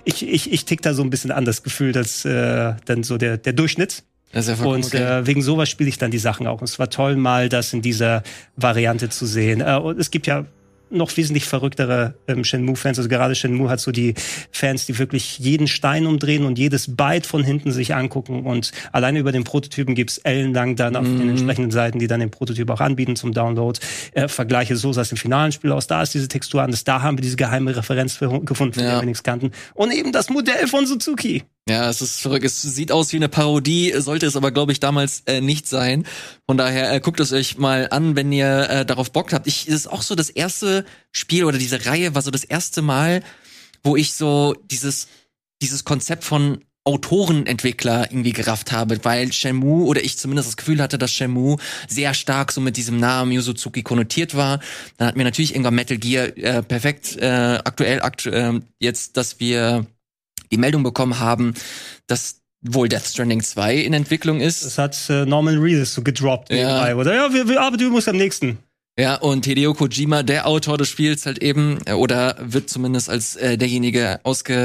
ich tick da so ein bisschen anders gefühlt als dann so der Durchschnitt. Das ist ja und wegen sowas spiele ich dann die Sachen auch. Und es war toll, mal das in dieser Variante zu sehen. Und es gibt ja noch wesentlich verrücktere Shenmue-Fans. Also gerade Shenmue hat so die Fans, die wirklich jeden Stein umdrehen und jedes Byte von hinten sich angucken. Und alleine über den Prototypen gibt's ellenlang dann auf den entsprechenden Seiten, die dann den Prototyp auch anbieten zum Download. Vergleiche so sah es im finalen Spiel aus. Da ist diese Textur anders. Da haben wir diese geheime Referenz gefunden, von der wir nichts kannten. Und eben das Modell von Suzuki. Ja, es ist verrückt. Es sieht aus wie eine Parodie, sollte es aber, glaube ich, damals nicht sein. Von daher guckt es euch mal an, wenn ihr darauf Bock habt. Es ist auch so das erste Spiel oder diese Reihe war so das erste Mal, wo ich so dieses Konzept von Autorenentwickler irgendwie gerafft habe, weil Shenmue, oder ich zumindest das Gefühl hatte, dass Shenmue sehr stark so mit diesem Namen Yu Suzuki konnotiert war. Dann hat mir natürlich irgendwann Metal Gear perfekt aktuell jetzt, dass wir die Meldung bekommen haben, dass wohl Death Stranding 2 in Entwicklung ist. Das hat Norman Reedus so gedroppt nebenbei, oder? Ja, wir arbeiten übrigens am nächsten. Ja, und Hideo Kojima, der Autor des Spiels halt eben, oder wird zumindest als derjenige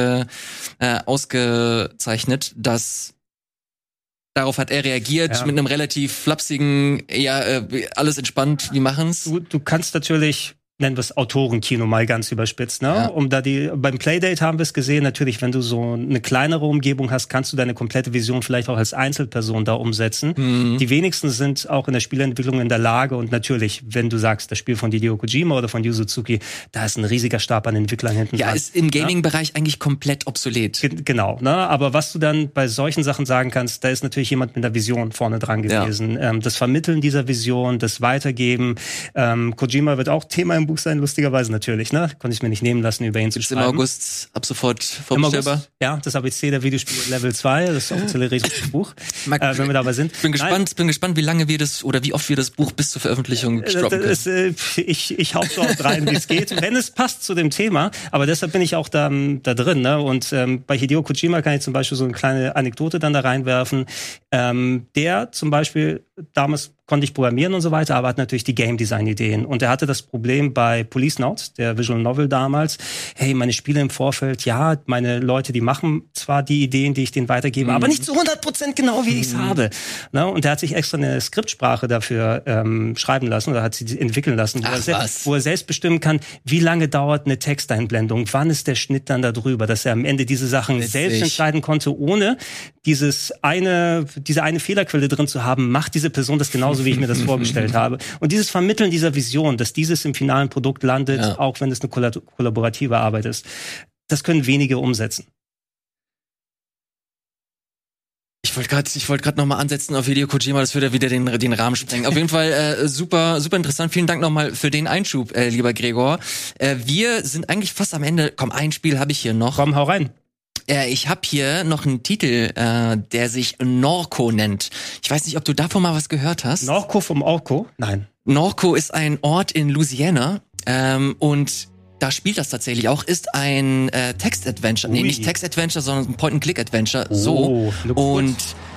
ausgezeichnet, dass darauf hat er reagiert mit einem relativ flapsigen, alles entspannt, wir machen's. Du kannst natürlich, nennen wir es Autorenkino mal ganz überspitzt, ne? Ja. Beim Playdate haben wir es gesehen, natürlich, wenn du so eine kleinere Umgebung hast, kannst du deine komplette Vision vielleicht auch als Einzelperson da umsetzen. Mhm. Die wenigsten sind auch in der Spieleentwicklung in der Lage, und natürlich, wenn du sagst, das Spiel von Hideo Kojima oder von Yu Suzuki, da ist ein riesiger Stab an Entwicklern hinten dran. Ja, ist im Gaming-Bereich eigentlich komplett obsolet. Genau, ne? Aber was du dann bei solchen Sachen sagen kannst, da ist natürlich jemand mit einer Vision vorne dran gewesen. Ja. Das Vermitteln dieser Vision, das Weitergeben. Kojima wird auch Thema im Buch sein, lustigerweise natürlich, ne? Konnte ich mir nicht nehmen lassen, über ihn zu schreiben. Im August ab sofort vorbestellbar. Ja, das ABC der Videospiele Level 2, das offizielle Buch, wenn wir dabei sind. Bin gespannt, wie lange wir das oder wie oft wir das Buch bis zur Veröffentlichung droppen können. Ich hau so oft rein, wie es geht, wenn es passt zu dem Thema, aber deshalb bin ich auch da drin, ne? Und bei Hideo Kojima kann ich zum Beispiel so eine kleine Anekdote dann da reinwerfen. Der zum Beispiel, damals konnte ich programmieren und so weiter, aber hat natürlich die Game-Design-Ideen. Und er hatte das Problem bei Policenauts, der Visual Novel damals, hey, meine Spiele im Vorfeld, ja, meine Leute, die machen zwar die Ideen, die ich denen weitergebe, aber nicht zu 100% genau, wie ich es habe. Ne? Und er hat sich extra eine Skriptsprache dafür schreiben lassen oder hat sie entwickeln lassen, wo er selbst bestimmen kann, wie lange dauert eine Texteinblendung, wann ist der Schnitt dann da drüber, dass er am Ende diese Sachen selbst entscheiden konnte, ohne diese eine Fehlerquelle drin zu haben, macht diese Person das genauso, wie ich mir das vorgestellt habe. Und dieses Vermitteln dieser Vision, dass dieses im finalen Produkt landet, auch wenn es eine kollaborative Arbeit ist, das können wenige umsetzen. Ich wollte gerade noch mal ansetzen auf Hideo Kojima, das würde ja wieder den Rahmen sprengen. Auf jeden Fall super interessant. Vielen Dank nochmal für den Einschub, lieber Gregor. Wir sind eigentlich fast am Ende. Komm, ein Spiel habe ich hier noch. Komm, hau rein. Ich habe hier noch einen Titel, der sich Norco nennt. Ich weiß nicht, ob du davon mal was gehört hast. Norco vom Orco? Nein. Norco ist ein Ort in Louisiana und da spielt das tatsächlich auch, ist ein Text-Adventure. Nee, nicht Text-Adventure, sondern ein Point-and-Click-Adventure. Und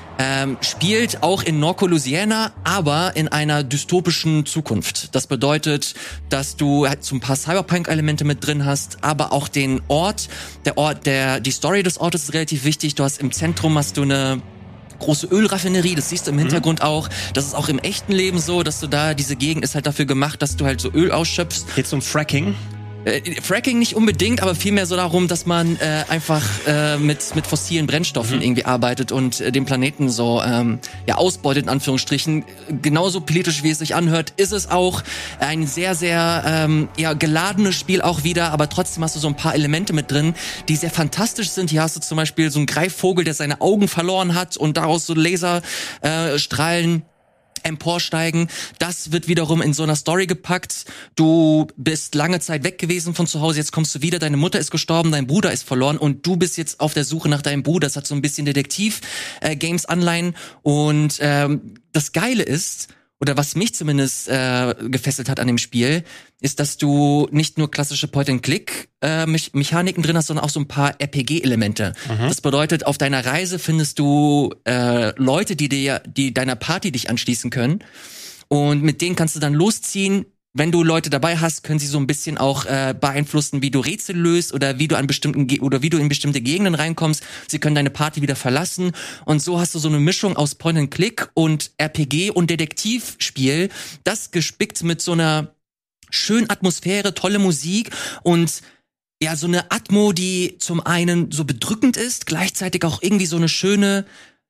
spielt auch in Norco, Louisiana, aber in einer dystopischen Zukunft. Das bedeutet, dass du halt so ein paar Cyberpunk-Elemente mit drin hast, aber auch den Ort. Die Story des Ortes ist relativ wichtig. Du hast im Zentrum eine große Ölraffinerie, das siehst du im Hintergrund auch. Das ist auch im echten Leben so, dass du da, diese Gegend ist halt dafür gemacht, dass du halt so Öl ausschöpfst. Geht's um Fracking? Fracking nicht unbedingt, aber vielmehr so darum, dass man einfach mit fossilen Brennstoffen irgendwie arbeitet und den Planeten so ausbeutet, in Anführungsstrichen. Genauso politisch, wie es sich anhört, ist es auch ein sehr, sehr geladenes Spiel auch wieder, aber trotzdem hast du so ein paar Elemente mit drin, die sehr fantastisch sind. Hier hast du zum Beispiel so einen Greifvogel, der seine Augen verloren hat und daraus so Laserstrahlen emporsteigen. Das wird wiederum in so einer Story gepackt. Du bist lange Zeit weg gewesen von zu Hause, jetzt kommst du wieder, deine Mutter ist gestorben, dein Bruder ist verloren und du bist jetzt auf der Suche nach deinem Bruder. Das hat so ein bisschen Detektiv-Games-Anleihen und das Geile ist, oder was mich zumindest gefesselt hat an dem Spiel, ist, dass du nicht nur klassische Point-and-Click-Mechaniken drin hast, sondern auch so ein paar RPG-Elemente. Das bedeutet, auf deiner Reise findest du Leute, die deiner Party dich anschließen können. Und mit denen kannst du dann losziehen. Wenn du Leute dabei hast, können sie so ein bisschen auch beeinflussen, wie du Rätsel löst oder wie du in bestimmte Gegenden reinkommst. Sie können deine Party wieder verlassen und so hast du so eine Mischung aus Point-and-Click und RPG und Detektivspiel, das gespickt mit so einer schönen Atmosphäre, tolle Musik und ja, so eine Atmo, die zum einen so bedrückend ist, gleichzeitig auch irgendwie so eine schöne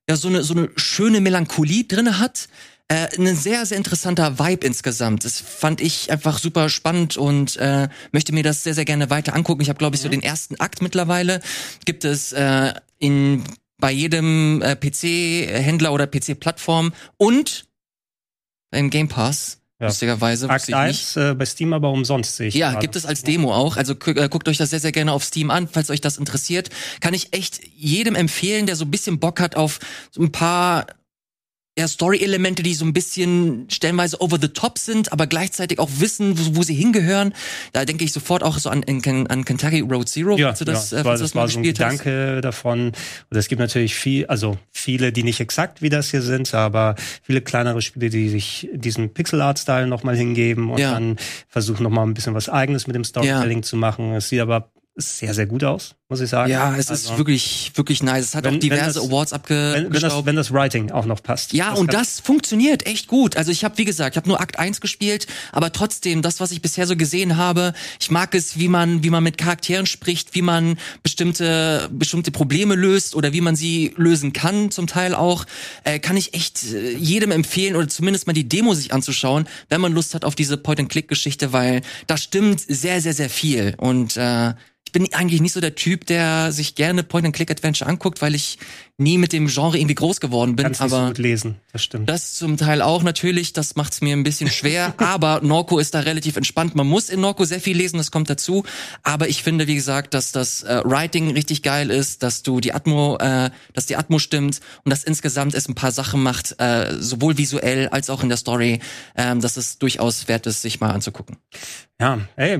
Melancholie drinne hat. Ein sehr, sehr interessanter Vibe insgesamt. Das fand ich einfach super spannend und möchte mir das sehr, sehr gerne weiter angucken. Ich habe, glaube ich, so den ersten Akt mittlerweile. Gibt es bei jedem PC-Händler oder PC-Plattform und im Game Pass Lustigerweise. Akt 1 bei Steam aber umsonst, sehe ich. Ja, gibt es als Demo auch. Also guckt euch das sehr, sehr gerne auf Steam an, falls euch das interessiert. Kann ich echt jedem empfehlen, der so ein bisschen Bock hat auf so ein paar Story-Elemente, die so ein bisschen stellenweise over the top sind, aber gleichzeitig auch wissen, wo sie hingehören. Da denke ich sofort auch so an Kentucky Road Zero, falls du das mal so ein Gedanke davon. Und es gibt natürlich viele, die nicht exakt wie das hier sind, aber viele kleinere Spiele, die sich diesen Pixel-Art-Style nochmal hingeben und dann versuchen nochmal ein bisschen was Eigenes mit dem Storytelling zu machen. Es sieht aber sehr, sehr gut aus, muss ich sagen. Ja, es ist wirklich, wirklich nice. Es hat auch diverse Awards abgestaubt. Wenn das Writing auch noch passt. Ja, und das funktioniert echt gut. Also ich habe, wie gesagt, nur Akt 1 gespielt, aber trotzdem, das, was ich bisher so gesehen habe, ich mag es, wie man mit Charakteren spricht, wie man bestimmte Probleme löst oder wie man sie lösen kann, zum Teil auch, kann ich echt jedem empfehlen oder zumindest mal die Demo sich anzuschauen, wenn man Lust hat auf diese Point-and-Click-Geschichte, weil da stimmt sehr, sehr, sehr viel und ich bin eigentlich nicht so der Typ, der sich gerne Point-and-Click-Adventure anguckt, weil ich nie mit dem Genre irgendwie groß geworden bin. Kannst nicht so gut lesen, das stimmt. Das zum Teil auch natürlich, das macht's mir ein bisschen schwer, aber Norco ist da relativ entspannt. Man muss in Norco sehr viel lesen, das kommt dazu, aber ich finde, wie gesagt, dass das Writing richtig geil ist, dass die Atmo stimmt und dass insgesamt es ein paar Sachen macht, sowohl visuell als auch in der Story, dass es durchaus wert ist, sich mal anzugucken. Ja,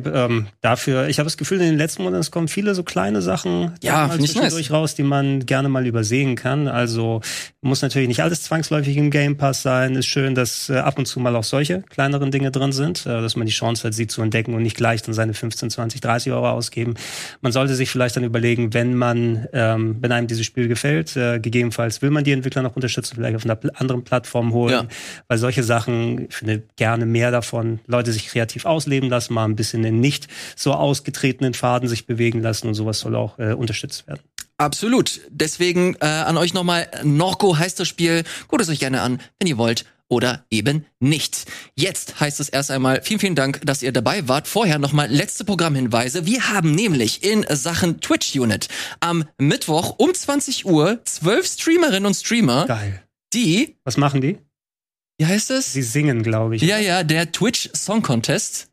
dafür, ich habe das Gefühl, in den letzten Monaten, es kommen viele so kleine Sachen zwischendurch raus, die man gerne mal übersehen kann. Also muss natürlich nicht alles zwangsläufig im Game Pass sein. Ist schön, dass ab und zu mal auch solche kleineren Dinge drin sind, dass man die Chance hat, sie zu entdecken und nicht gleich dann seine 15, 20, 30 Euro ausgeben. Man sollte sich vielleicht dann überlegen, wenn einem dieses Spiel gefällt, gegebenenfalls will man die Entwickler noch unterstützen, vielleicht auf einer anderen Plattform holen, weil solche Sachen, ich finde gerne mehr davon, Leute sich kreativ ausleben lassen, mal ein bisschen in nicht so ausgetretenen Pfaden sich bewegen lassen und sowas soll auch unterstützt werden. Absolut. Deswegen an euch nochmal, Norco heißt das Spiel. Guckt es euch gerne an, wenn ihr wollt oder eben nicht. Jetzt heißt es erst einmal vielen, vielen Dank, dass ihr dabei wart. Vorher nochmal letzte Programmhinweise. Wir haben nämlich in Sachen Twitch-Unit am Mittwoch um 20 Uhr 12 Streamerinnen und Streamer. Geil. Die... Was machen die? Wie heißt es? Sie singen, glaube ich. Ja, der Twitch Song Contest.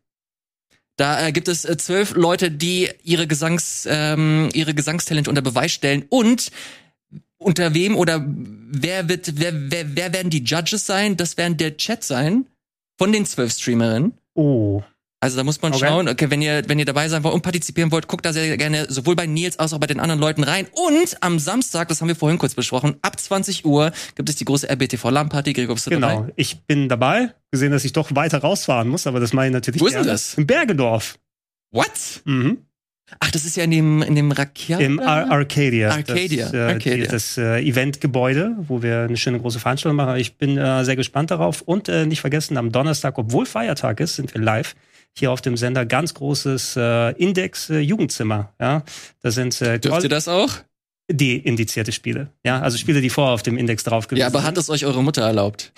Da gibt es 12 Leute, die ihre Gesangstalente unter Beweis stellen. Und unter wem oder wer werden die Judges sein? Das werden der Chat sein von den 12 Streamerinnen. Oh. Also da muss man schauen, okay, wenn ihr dabei sein wollt und partizipieren wollt, guckt da sehr gerne sowohl bei Nils als auch bei den anderen Leuten rein. Und am Samstag, das haben wir vorhin kurz besprochen, ab 20 Uhr gibt es die große RBTV LAN-Party. Gregor, bist du dabei? Genau, ich bin dabei. Gesehen, dass ich doch weiter rausfahren muss, aber das mache ich natürlich gerne. Wo ist denn das? In Bergedorf. What? Mhm. Ach, das ist ja in dem Rakia? Im Arcadia. Arcadia. Das Eventgebäude, wo wir eine schöne große Veranstaltung machen. Ich bin sehr gespannt darauf. Und nicht vergessen, am Donnerstag, obwohl Feiertag ist, sind wir live. Hier auf dem Sender ganz großes Index-Jugendzimmer. Ja, da sind dürft ihr das auch? Die indizierte Spiele. Ja, also Spiele, die vorher auf dem Index drauf gewesen sind. Ja, aber hat es euch eure Mutter erlaubt?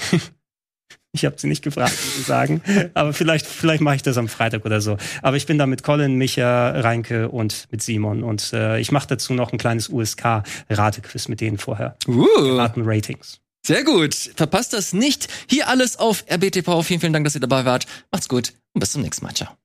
Ich habe sie nicht gefragt, muss ich sagen. Aber vielleicht mache ich das am Freitag oder so. Aber ich bin da mit Colin, Micha, Reinke und mit Simon. Und ich mache dazu noch ein kleines USK-Ratequiz mit denen vorher. Raten-Ratings. Sehr gut. Verpasst das nicht. Hier alles auf RBTV. Vielen, vielen Dank, dass ihr dabei wart. Macht's gut und bis zum nächsten Mal. Ciao.